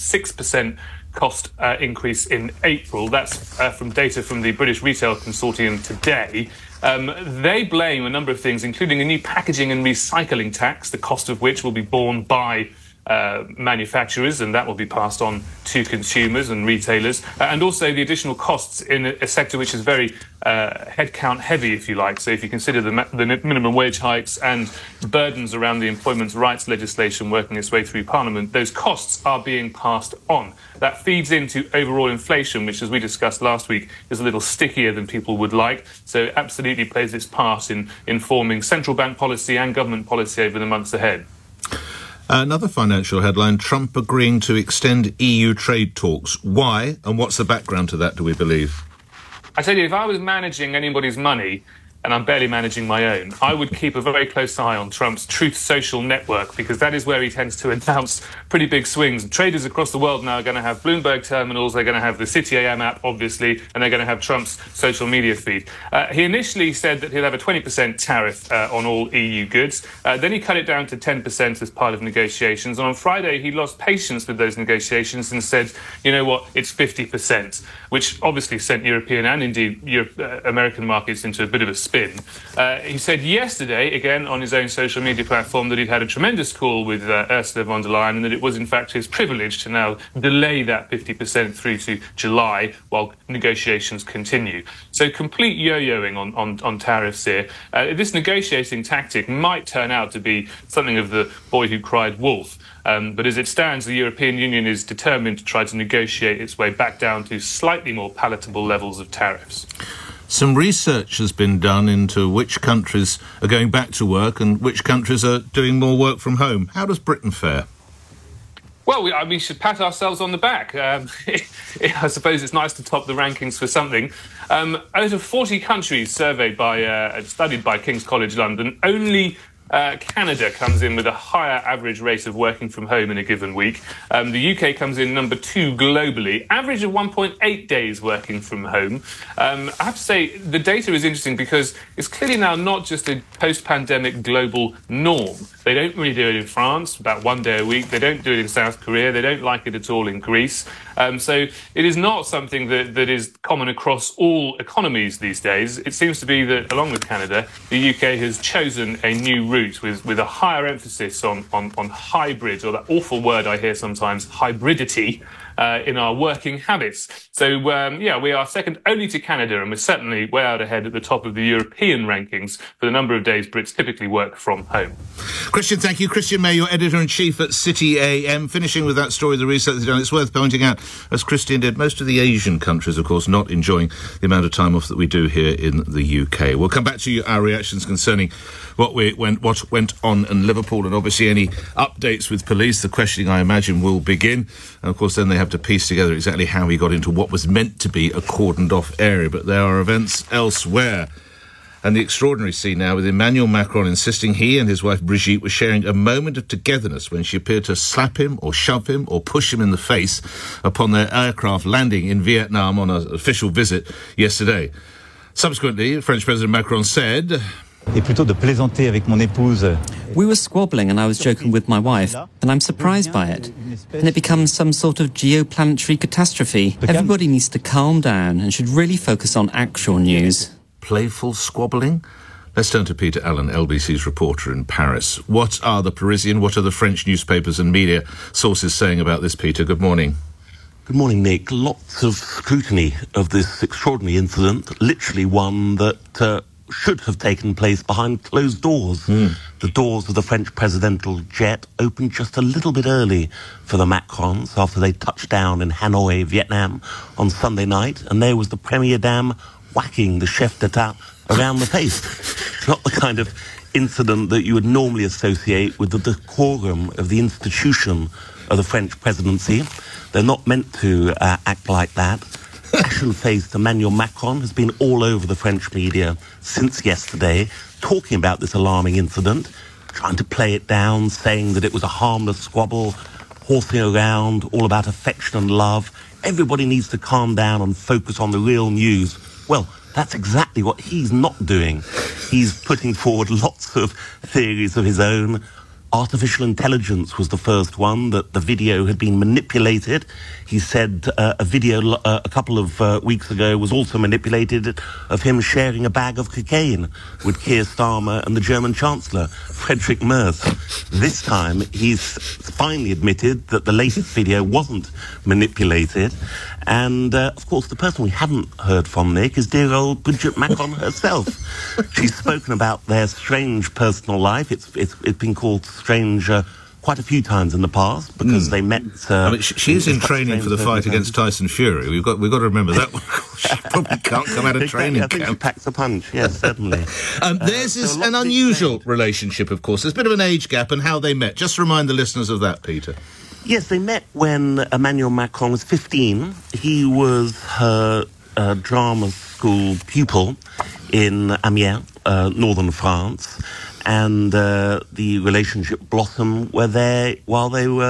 2.6% cost increase in April. That's from data from the British Retail Consortium today. They blame a number of things, including a new packaging and recycling tax, the cost of which will be borne by manufacturers, and that will be passed on to consumers and retailers, and also the additional costs in a sector which is very headcount heavy, if you like. So if you consider the minimum wage hikes and burdens around the employment rights legislation working its way through Parliament, those costs are being passed on. That feeds into overall inflation, which, as we discussed last week, is a little stickier than people would like. So it absolutely plays its part in informing central bank policy and government policy over the months ahead. Another financial headline, Trump agreeing to extend EU trade talks. Why, and what's the background to that, do we believe? I tell you, if I was managing anybody's money, and I'm barely managing my own, I would keep a very close eye on Trump's Truth Social network, because that is where he tends to announce pretty big swings. Traders across the world now are going to have Bloomberg terminals, they're going to have the City AM app, obviously, and they're going to have Trump's social media feed. He initially said that he'll have a 20% tariff on all EU goods. Then he cut it down to 10% as part of negotiations. And on Friday, he lost patience with those negotiations and said, you know what, it's 50%, which obviously sent European and indeed American markets into a bit of a spin. He said yesterday, again on his own social media platform, that he'd had a tremendous call with Ursula von der Leyen, and that it was in fact his privilege to now delay that 50% through to July while negotiations continue. So complete yo-yoing on tariffs here. This negotiating tactic might turn out to be something of the boy who cried wolf. But as it stands, the European Union is determined to try to negotiate its way back down to slightly more palatable levels of tariffs. Some research has been done into which countries are going back to work and which countries are doing more work from home. How does Britain fare? Well, we should pat ourselves on the back. I suppose it's nice to top the rankings for something. Out of 40 countries surveyed studied by King's College London, only Canada comes in with a higher average rate of working from home in a given week. The UK comes in number 2 globally, average of 1.8 days working from home. I have to say, the data is interesting because it's clearly now not just a post-pandemic global norm. They don't really do it in France, about 1 day a week. They don't do it in South Korea. They don't like it at all in Greece. So it is not something that is common across all economies these days. It seems to be that, along with Canada, the UK has chosen a new route with a higher emphasis on hybrid, or that awful word I hear sometimes, hybridity, in our working habits. So, we are second only to Canada, and we're certainly way out ahead at the top of the European rankings for the number of days Brits typically work from home. Christian, thank you. Christian May, your editor-in-chief at City AM. Finishing with that story, the research they've done, it's worth pointing out, as Christian did, most of the Asian countries, of course, not enjoying the amount of time off that we do here in the UK. We'll come back to you, our reactions concerning what went on in Liverpool, and obviously any updates with police. The questioning, I imagine, will begin. And, of course, then they have to piece together exactly how he got into what was meant to be a cordoned-off area, but there are events elsewhere. And the extraordinary scene now with Emmanuel Macron insisting he and his wife Brigitte were sharing a moment of togetherness when she appeared to slap him or shove him or push him in the face upon their aircraft landing in Vietnam on an official visit yesterday. Subsequently, French President Macron said... We were squabbling and I was joking with my wife, and I'm surprised by it. And it becomes some sort of geoplanetary catastrophe. Everybody needs to calm down and should really focus on actual news. Playful squabbling? Let's turn to Peter Allen, LBC's reporter in Paris. What are the Parisian, what are the French newspapers and media sources saying about this, Peter? Good morning. Good morning, Nick. Lots of scrutiny of this extraordinary incident, literally one that should have taken place behind closed doors. The doors of the French presidential jet opened just a little bit early for the Macrons after they touched down in Hanoi, Vietnam on Sunday night, and there was the Premier Dame whacking the chef d'etat around the face. It's not the kind of incident that you would normally associate with the decorum of the institution of the French presidency. They're not meant to act like that. Ashen-faced Emmanuel Macron has been all over the French media since yesterday, talking about this alarming incident, trying to play it down, saying that it was a harmless squabble, horsing around, all about affection and love. Everybody needs to calm down and focus on the real news. Well, that's exactly what he's not doing. He's putting forward lots of theories of his own. Artificial intelligence was the first one, that the video had been manipulated. He said a video a couple of weeks ago was also manipulated of him sharing a bag of cocaine with Keir Starmer and the German Chancellor, Friedrich Merz. This time, he's finally admitted that the latest video wasn't manipulated. And, of course, the person we haven't heard from, Nick, is dear old Brigitte Macron herself. She's spoken about their strange personal life. It's been called strange quite a few times in the past because they met... I mean, she's in training for the fight against Tyson Fury. We've got to remember that one. She probably can't come out of training camp. I think she packs a punch, yes, certainly. There's an unusual relationship, of course. There's a bit of an age gap and how they met. Just remind the listeners of that, Peter. Yes, they met when Emmanuel Macron was 15. He was her drama school pupil in Amiens, northern France. And the relationship blossomed while they were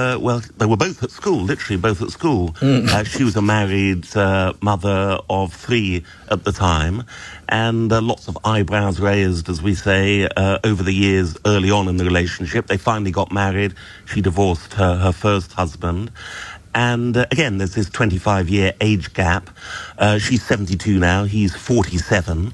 both at school, literally both at school. She was a married mother of 3 at the time, and lots of eyebrows raised, as we say, over the years early on in the relationship. They finally got married. She divorced her first husband. And again, there's this 25-year age gap. She's 72 now, he's 47.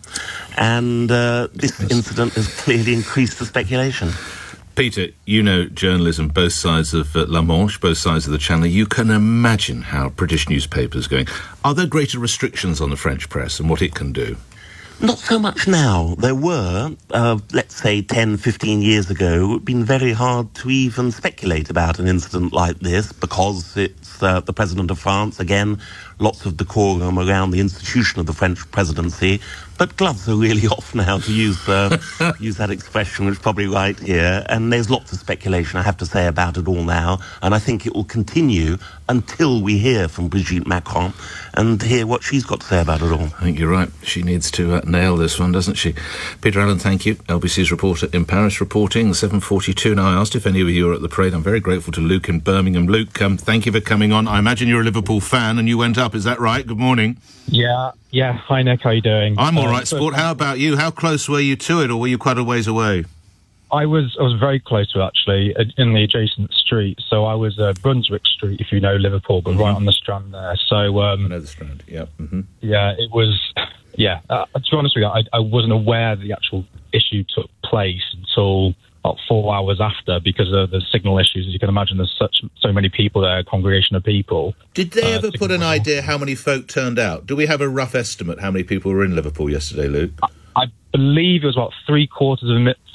And this incident has clearly increased the speculation. Peter, you know journalism, both sides of La Manche, both sides of the Channel. You can imagine how British newspapers are going. Are there greater restrictions on the French press and what it can do? Not so much now. There were, let's say 10, 15 years ago, it would have been very hard to even speculate about an incident like this because it's the President of France. Again, lots of decorum around the institution of the French presidency. But gloves are really off now, to use that expression, which is probably right here. And there's lots of speculation, I have to say, about it all now. And I think it will continue until we hear from Brigitte Macron and hear what she's got to say about it all. I think you're right. She needs to nail this one, doesn't she? Peter Allen, thank you. LBC's reporter in Paris reporting 7:42. Now, I asked if any of you were at the parade. I'm very grateful to Luke in Birmingham. Luke, thank you for coming on. I imagine you're a Liverpool fan and you went up. Is that right? Good morning. Yeah. Hi, Nick. How are you doing? I'm all right, Sport. How about you? How close were you to it, or were you quite a ways away? I was very close to it, actually, in the adjacent street. So I was Brunswick Street, if you know Liverpool, but right on the Strand there. So I know the Strand. Yeah. Yeah, it was. Yeah. To be honest with you, I wasn't aware the actual issue took place until about 4 hours after, because of the signal issues. As you can imagine, there's so many people there, a congregation of people. Did they ever put an idea how many folk turned out? Do we have a rough estimate how many people were in Liverpool yesterday, Luke? I believe it was about three quarters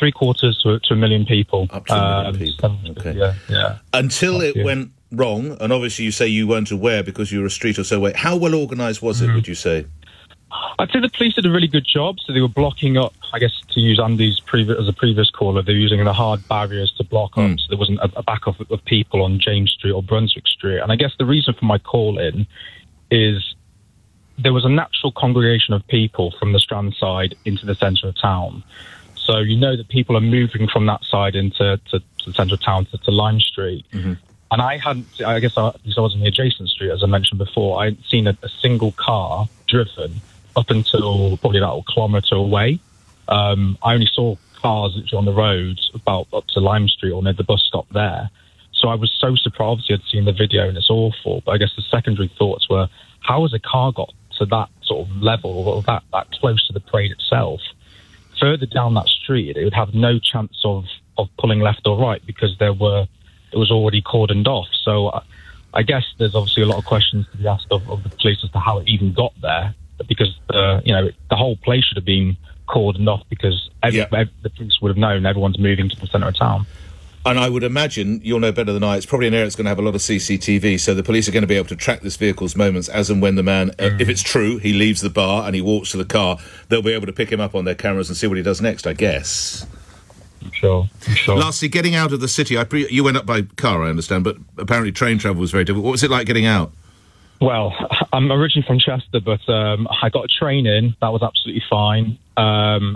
to a million people. Up to a million people. Okay. Yeah. Until it went wrong, and obviously you say you weren't aware because you were a street or so away. How well organised was it, would you say? I'd say the police did a really good job. So they were blocking up, I guess, to use Andy's previous caller, they were using the hard barriers to block up, so there wasn't a backup of people on James Street or Brunswick Street. And I guess the reason for my call-in is there was a natural congregation of people from the Strand side into the centre of town. So you know that people are moving from that side into the centre of town to Lime Street. Mm-hmm. And I guess I was on the adjacent street, as I mentioned before. I hadn't seen a single car driven up until probably about a kilometre away. I only saw cars literally on the road about up to Lime Street or near the bus stop there. So I was so surprised. Obviously, I'd seen the video and it's awful. But I guess the secondary thoughts were, how has a car got to that sort of level or that close to the parade itself? Further down that street, it would have no chance of pulling left or right because it was already cordoned off. So I guess there's obviously a lot of questions to be asked of the police as to how it even got there, because the whole place should have been cordoned off because the police would have known everyone's moving to the centre of town. And I would imagine, you'll know better than I, it's probably an area that's going to have a lot of CCTV, so the police are going to be able to track this vehicle's moments as and when the man, if it's true, he leaves the bar and he walks to the car, they'll be able to pick him up on their cameras and see what he does next, I guess. Sure. Lastly, getting out of the city, you went up by car, I understand, but apparently train travel was very difficult. What was it like getting out? Well, I'm originally from Chester, but I got a train in. That was absolutely fine. And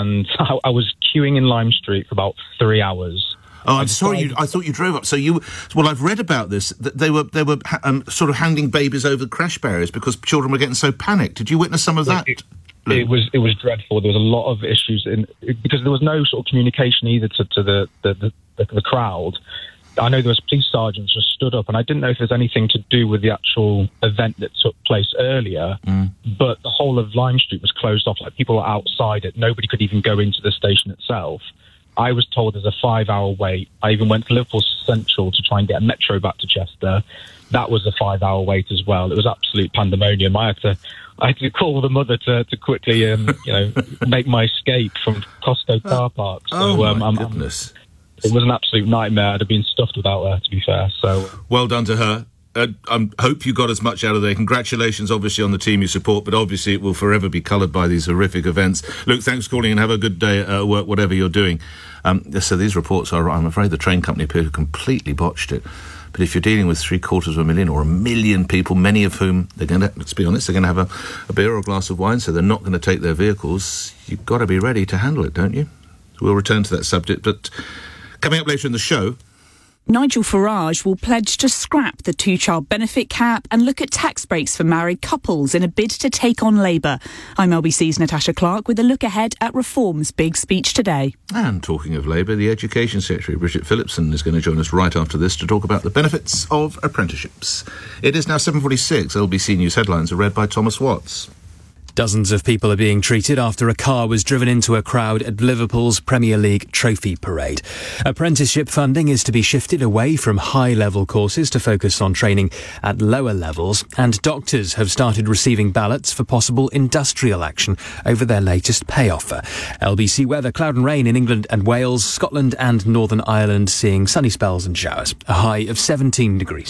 I was queuing in Lime Street for about 3 hours. Oh, I'm sorry. I thought you drove up. So I've read about this. That they were sort of handing babies over crash barriers because children were getting so panicked. Did you witness some of that? It was dreadful. There was a lot of issues because there was no sort of communication either to the crowd. I know there was police sergeants just stood up, and I didn't know if there's anything to do with the actual event that took place earlier, but the whole of Lime Street was closed off. Like, people were outside it. Nobody could even go into the station itself. I was told there's a 5-hour wait. I even went to Liverpool Central to try and get a metro back to Chester. That was a 5-hour wait as well. It was absolute pandemonium. I had to call the mother to quickly, make my escape from Costco car park. So, my goodness. It was an absolute nightmare. I'd have been stuffed without her, to be fair. So, well done to her. I hope you got as much out of there. Congratulations, obviously, on the team you support, but obviously it will forever be coloured by these horrific events. Luke, thanks for calling and have a good day at work, whatever you're doing. So these reports are, I'm afraid the train company appear to have completely botched it. But if you're dealing with 750,000 or 1 million people, many of whom, let's be honest, they're going to have a beer or a glass of wine, so they're not going to take their vehicles, you've got to be ready to handle it, don't you? So we'll return to that subject, but coming up later in the show, Nigel Farage will pledge to scrap the 2-child benefit cap and look at tax breaks for married couples in a bid to take on Labour. I'm LBC's Natasha Clark with a look ahead at Reform's big speech today. And talking of Labour, the Education Secretary, Bridget Phillipson, is going to join us right after this to talk about the benefits of apprenticeships. It is now 7:46. LBC News headlines are read by Thomas Watts. Dozens of people are being treated after a car was driven into a crowd at Liverpool's Premier League Trophy Parade. Apprenticeship funding is to be shifted away from high-level courses to focus on training at lower levels, and doctors have started receiving ballots for possible industrial action over their latest pay offer. LBC weather: cloud and rain in England and Wales, Scotland and Northern Ireland seeing sunny spells and showers. A high of 17 degrees.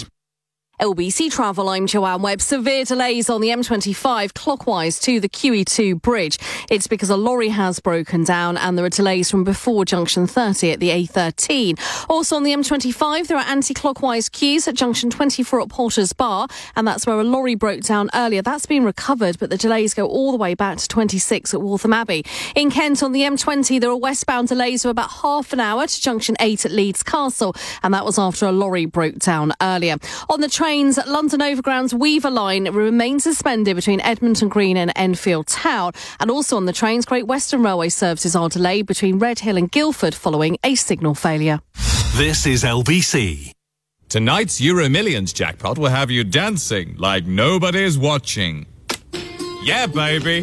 LBC Travel, I'm Joanne Webb. Severe delays on the M25 clockwise to the QE2 bridge. It's because a lorry has broken down and there are delays from before junction 30 at the A13. Also on the M25, there are anti-clockwise queues at junction 24 at Porter's Bar, and that's where a lorry broke down earlier. That's been recovered, but the delays go all the way back to 26 at Waltham Abbey. In Kent on the M20, there are westbound delays of about half an hour to junction 8 at Leeds Castle, and that was after a lorry broke down earlier. On the trains, London Overground's Weaver line remains suspended between Edmonton Green and Enfield Town. And also on the trains, Great Western Railway services are delayed between Redhill and Guildford following a signal failure. This is LBC. Tonight's Euro Millions jackpot will have you dancing like nobody's watching. Yeah, baby.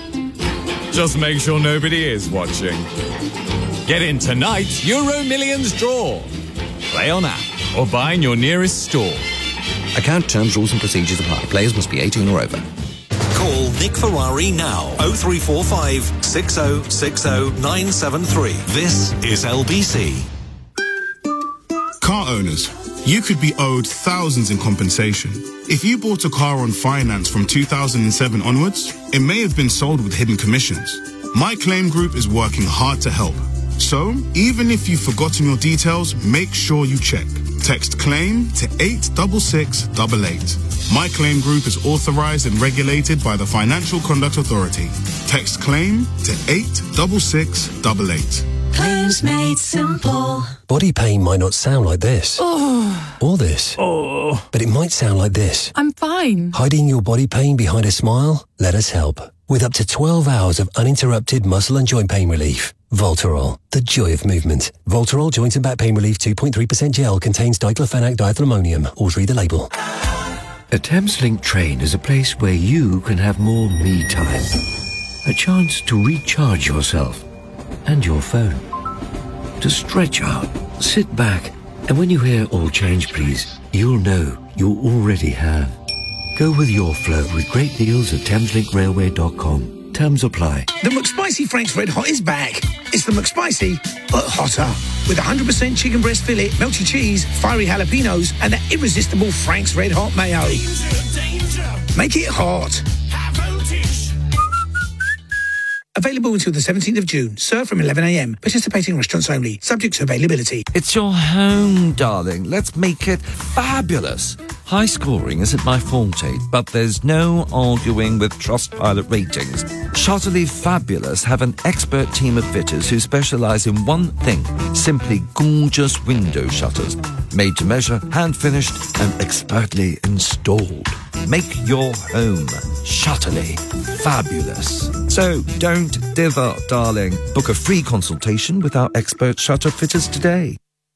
Just make sure nobody is watching. Get in tonight's Euro Millions draw. Play on app or buy in your nearest store. Account terms, rules and procedures apply. Players must be 18 or over. Call Nick Ferrari now. 0345 6060 973. This is LBC. Car owners, you could be owed thousands in compensation. If you bought a car on finance from 2007 onwards, it may have been sold with hidden commissions. My Claim Group is working hard to help. So, even if you've forgotten your details, make sure you check. Text CLAIM to 86688. My Claim Group is authorized and regulated by the Financial Conduct Authority. Text CLAIM to 86688. Claims made simple. Body pain might not sound like this. Or this. But it might sound like this. I'm fine. Hiding your body pain behind a smile? Let us help. With up to 12 hours of uninterrupted muscle and joint pain relief. Voltarol, the joy of movement. Voltarol Joint and Back Pain Relief 2.3% gel contains diclofenac diethylmonium. Always read the label. A Thameslink train is a place where you can have more me time. A chance to recharge yourself and your phone. To stretch out, sit back, and when you hear "all change please," you'll know you already have. Go with your flow with great deals at thameslinkrailway.com. Terms apply. The McSpicy Frank's Red Hot is back. It's the McSpicy, but hotter. With 100% chicken breast fillet, melty cheese, fiery jalapenos, and that irresistible Frank's Red Hot mayo. Make it hot. Available until the 17th of June. Served from 11 a.m. Participating restaurants only. Subject to availability. It's your home, darling. Let's make it fabulous. High scoring isn't my forte, but there's no arguing with Trustpilot ratings. Shutterly Fabulous have an expert team of fitters who specialise in one thing, simply gorgeous window shutters. Made to measure, hand-finished and expertly installed. Make your home Shutterly Fabulous. So don't dither, darling. Book a free consultation with our expert shutter fitters today.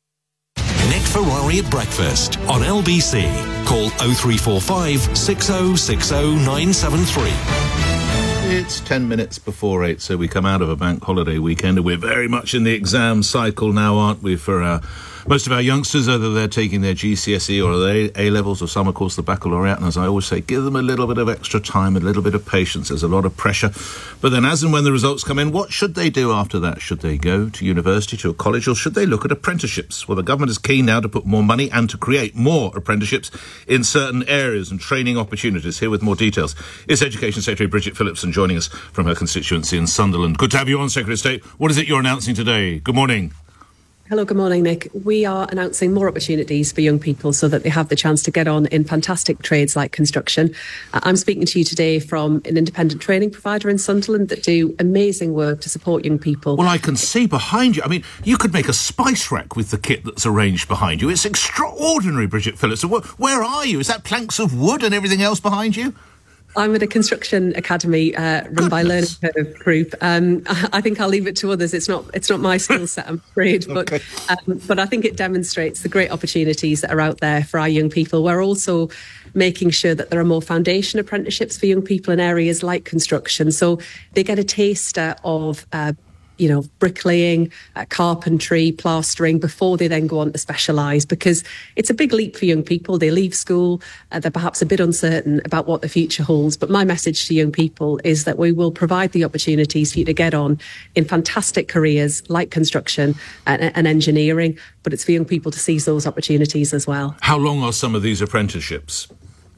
Nick Ferrari at breakfast on LBC. Call 0345 6060 973. It's 10 minutes before 8, so we come out of a bank holiday weekend, and we're very much in the exam cycle now, aren't we, for most of our youngsters, whether they're taking their GCSE or their A-levels, or some, of course, the baccalaureate. And as I always say, give them a little bit of extra time, a little bit of patience. There's a lot of pressure. But then as and when the results come in, what should they do after that? Should they go to university, to a college, or should they look at apprenticeships? Well, the government is keen now to put more money and to create more apprenticeships in certain areas and training opportunities. Here with more details is Education Secretary Bridget Phillipson, joining us from her constituency in Sunderland. Good to have you on, Secretary of State. What is it you're announcing today? Good morning. Hello, good morning, Nick. We are announcing more opportunities for young people so that they have the chance to get on in fantastic trades like construction. I'm speaking to you today from an independent training provider in Sunderland that do amazing work to support young people. Well, I can see behind you. I mean, you could make a spice rack with the kit that's arranged behind you. It's extraordinary, Bridget Phillipson. Where are you? Is that planks of wood and everything else behind you? I'm at a construction academy run by Learning Curve Group. I think I'll leave it to others. It's not my skill set, I'm afraid. Okay. But I think it demonstrates the great opportunities that are out there for our young people. We're also making sure that there are more foundation apprenticeships for young people in areas like construction. So they get a taster of bricklaying, carpentry, plastering before they then go on to specialise, because it's a big leap for young people. They leave school, they're perhaps a bit uncertain about what the future holds. But my message to young people is that we will provide the opportunities for you to get on in fantastic careers like construction and engineering, but it's for young people to seize those opportunities as well. How long are some of these apprenticeships?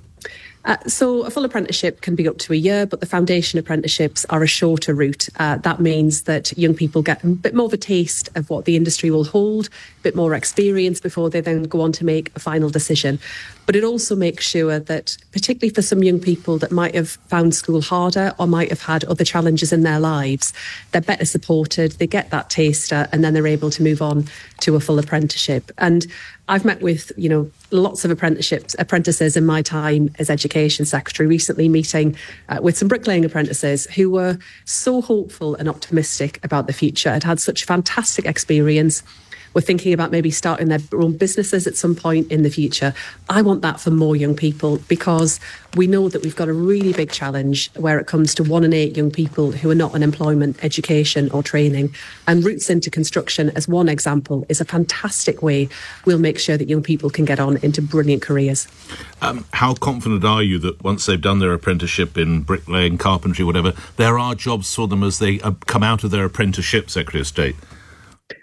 So a full apprenticeship can be up to a year, but the foundation apprenticeships are a shorter route. That means that young people get a bit more of a taste of what the industry will hold, a bit more experience before they then go on to make a final decision. But it also makes sure that, particularly for some young people that might have found school harder or might have had other challenges in their lives, they're better supported, they get that taster, and then they're able to move on to a full apprenticeship. And I've met with, lots of apprentices in my time as Education Secretary, recently meeting with some bricklaying apprentices who were so hopeful and optimistic about the future, had such fantastic experience, were thinking about maybe starting their own businesses at some point in the future. I want that for more young people, because we know that we've got a really big challenge where it comes to 1 in 8 young people who are not in employment, education or training. And routes into construction, as one example, is a fantastic way we'll make sure that young people can get on into brilliant careers. How confident are you that once they've done their apprenticeship in bricklaying, carpentry, whatever, there are jobs for them as they come out of their apprenticeship, Secretary of State?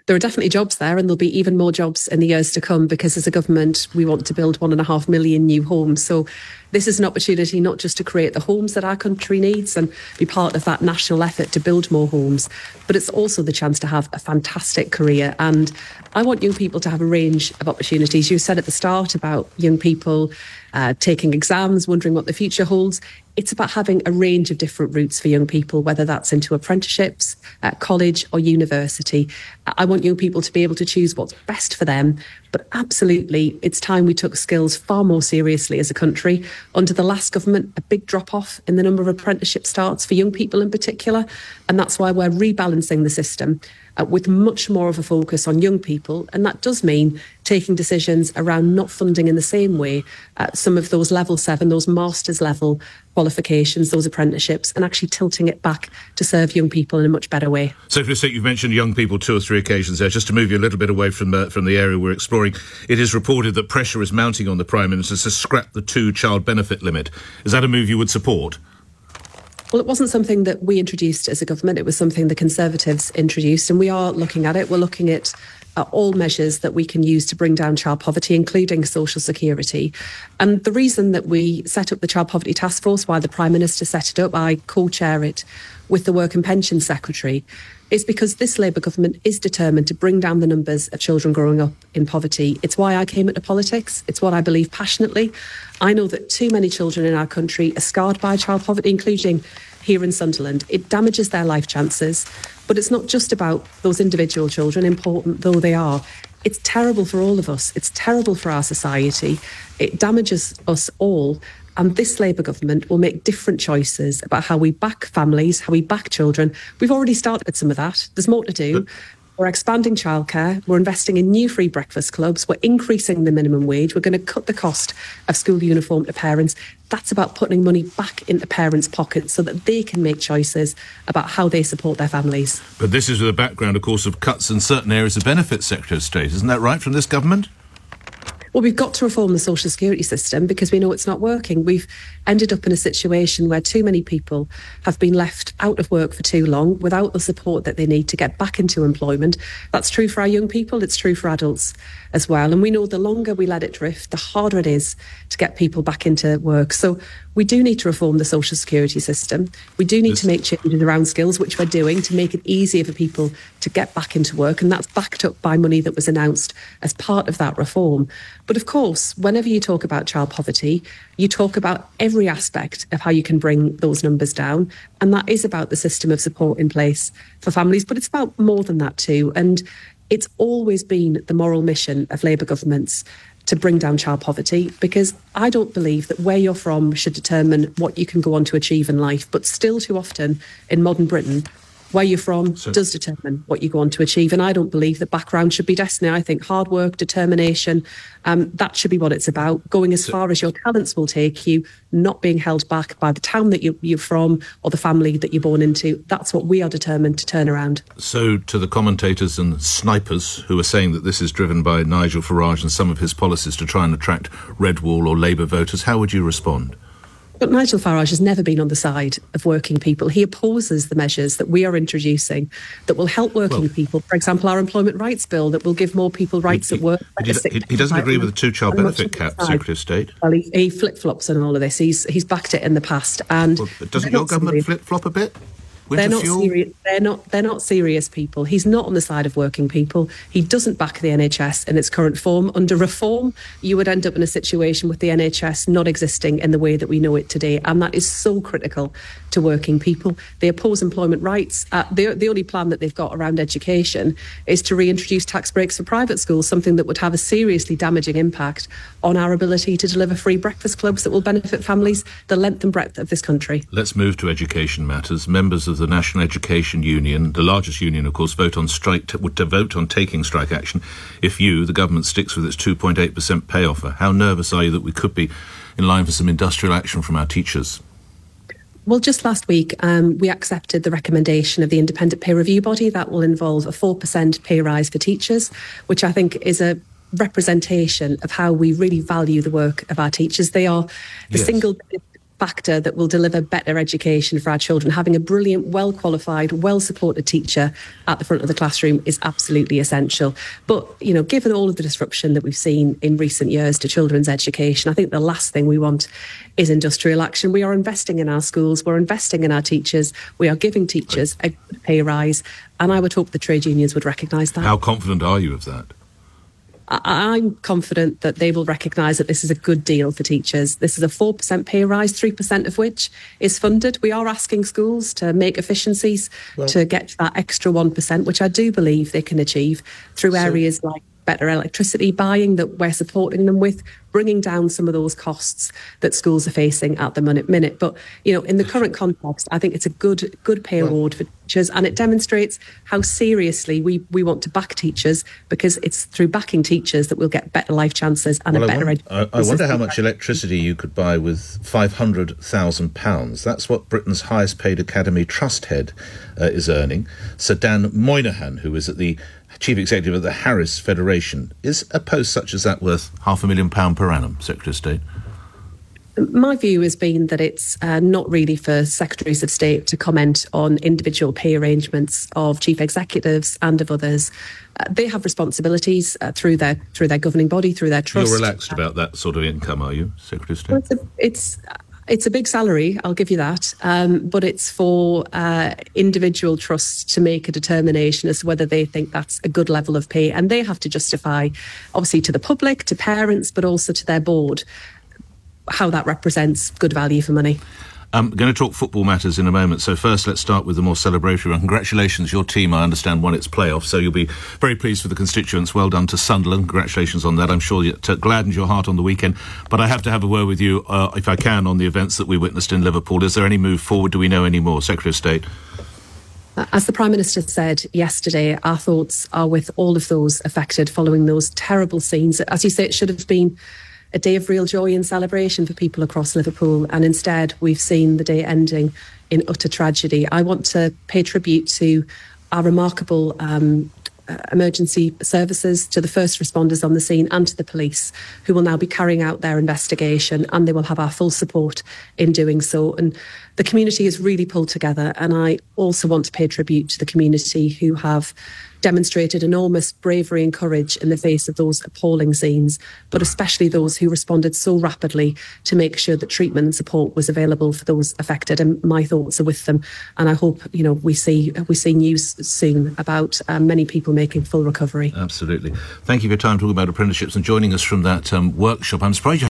there are definitely jobs there, and there'll be even more jobs in the years to come, because as a government, we want to build 1.5 million new homes. So this is an opportunity not just to create the homes that our country needs and be part of that national effort to build more homes, but it's also the chance to have a fantastic career. And I want young people to have a range of opportunities. You said at the start about young people taking exams, wondering what the future holds. It's about having a range of different routes for young people, whether that's into apprenticeships, college or university. I want young people to be able to choose what's best for them. But absolutely, it's time we took skills far more seriously as a country. Under the last government, a big drop-off in the number of apprenticeship starts for young people in particular. And that's why we're rebalancing the system with much more of a focus on young people. And that does mean taking decisions around not funding in the same way some of those level 7, those master's level qualifications, those apprenticeships, and actually tilting it back to serve young people in a much better way. Secretary of State, you've mentioned young people 2 or 3 occasions there. Just to move you a little bit away from the area we're exploring, it is reported that pressure is mounting on the Prime Minister to scrap the 2-child benefit limit. Is that a move you would support? Well, it wasn't something that we introduced as a government. It was something the Conservatives introduced, and we are looking at it. We're looking at all measures that we can use to bring down child poverty, including social security. And the reason that we set up the Child Poverty Task Force, why the Prime Minister set it up, I co-chair it with the Work and Pension Secretary, is because this Labour government is determined to bring down the numbers of children growing up in poverty. It's why I came into politics. It's what I believe passionately. I know that too many children in our country are scarred by child poverty, including here in Sunderland. It damages their life chances. But it's not just about those individual children, important though they are. It's terrible for all of us. It's terrible for our society. It damages us all. And this Labour government will make different choices about how we back families, how we back children. We've already started some of that. There's more to do. We're expanding childcare. We're investing in new free breakfast clubs. We're increasing the minimum wage. We're going to cut the cost of school uniform to parents. That's about putting money back into parents' pockets so that they can make choices about how they support their families. But this is with a background, of course, of cuts in certain areas of benefits, Secretary of State. Isn't that right from this government? Well, we've got to reform the social security system because we know it's not working. We've ended up in a situation where too many people have been left out of work for too long without the support that they need to get back into employment. That's true for our young people. It's true for adults as well. And we know the longer we let it drift, the harder it is to get people back into work. So we do need to reform the social security system. We do need to make changes around skills, which we're doing, to make it easier for people to get back into work. And that's backed up by money that was announced as part of that reform. But of course, whenever you talk about child poverty, you talk about every aspect of how you can bring those numbers down. And that is about the system of support in place for families. But it's about more than that too. And it's always been the moral mission of Labour governments to bring down child poverty, because I don't believe that where you're from should determine what you can go on to achieve in life. But still too often in modern Britain, where you're from does determine what you go on to achieve. And I don't believe that background should be destiny. I think hard work, determination, that should be what it's about. Going as far as your talents will take you, not being held back by the town that you're from or the family that you're born into. That's what we are determined to turn around. So to the commentators and snipers who are saying that this is driven by Nigel Farage and some of his policies to try and attract red wall or Labour voters, how would you respond? But Nigel Farage has never been on the side of working people. He opposes the measures that we are introducing that will help working people. For example, our Employment Rights Bill that will give more people rights at work. He doesn't agree with the 2-child benefit cap, Secretary of State. Well, he flip-flops on all of this. He's backed it in the past. And doesn't your government flip-flop a bit? They're not serious. They're not serious people. He's not on the side of working people. He doesn't back the NHS in its current form. Under reform, you would end up in a situation with the NHS not existing in the way that we know it today, and that is so critical to working people. They oppose employment rights. The only plan that they've got around education is to reintroduce tax breaks for private schools, something that would have a seriously damaging impact on our ability to deliver free breakfast clubs that will benefit families the length and breadth of this country. Let's move to education matters. Members of the National Education Union, the largest union, of course, vote on taking strike action if the government, sticks with its 2.8% pay offer. How nervous are you that we could be in line for some industrial action from our teachers? Well, just last week, we accepted the recommendation of the independent peer review body that will involve a 4% pay rise for teachers, which I think is a representation of how we really value the work of our teachers. They are the single factor that will deliver better education for our children. Having a brilliant, well-qualified, well-supported teacher at the front of the classroom is absolutely essential. But, you know, given all of the disruption that we've seen in recent years to children's education, I think the last thing we want is industrial action. We are investing in our schools, we're investing in our teachers, we are giving teachers a good pay rise, and I would hope the trade unions would recognise that. How confident are you of that? I'm confident that they will recognise that this is a good deal for teachers. This is a 4% pay rise, 3% of which is funded. We are asking schools to make efficiencies to get to that extra 1%, which I do believe they can achieve through areas like better electricity buying that we're supporting them with, bringing down some of those costs that schools are facing at the minute. But, you know, in the current context, I think it's a good pay award for teachers, and it demonstrates how seriously we want to back teachers, because it's through backing teachers that we'll get better life chances and a better education. I wonder how much electricity you could buy with £500,000. That's what Britain's highest paid academy trust head is earning. Sir Dan Moynihan, who is at the Chief Executive of the Harris Federation. Is a post such as that worth £500,000 per annum, Secretary of State? My view has been that it's not really for Secretaries of State to comment on individual pay arrangements of chief executives and of others. They have responsibilities through their governing body, through their trust. You're relaxed about that sort of income, are you, Secretary of State? Well, it's a big salary, I'll give you that, but it's for individual trusts to make a determination as to whether they think that's a good level of pay. And they have to justify, obviously, to the public, to parents, but also to their board, how that represents good value for money. I'm going to talk football matters in a moment. So first, let's start with the more celebratory one. Congratulations, your team, I understand, won its playoff. So you'll be very pleased with the constituents. Well done to Sunderland. Congratulations on that. I'm sure it gladdened your heart on the weekend. But I have to have a word with you, if I can, on the events that we witnessed in Liverpool. Is there any move forward? Do we know any more? Secretary of State. As the Prime Minister said yesterday, our thoughts are with all of those affected following those terrible scenes. As you say, it should have been a day of real joy and celebration for people across Liverpool, and instead we've seen the day ending in utter tragedy. I want to pay tribute to our remarkable emergency services, to the first responders on the scene, and to the police, who will now be carrying out their investigation, and they will have our full support in doing so. And the community is really pulled together, and I also want to pay tribute to the community who have demonstrated enormous bravery and courage in the face of those appalling scenes, but especially those who responded so rapidly to make sure that treatment and support was available for those affected. And my thoughts are with them. And I hope, you know, we see news soon about many people making full recovery. Absolutely. Thank you for your time talking about apprenticeships and joining us from that workshop. I'm surprised you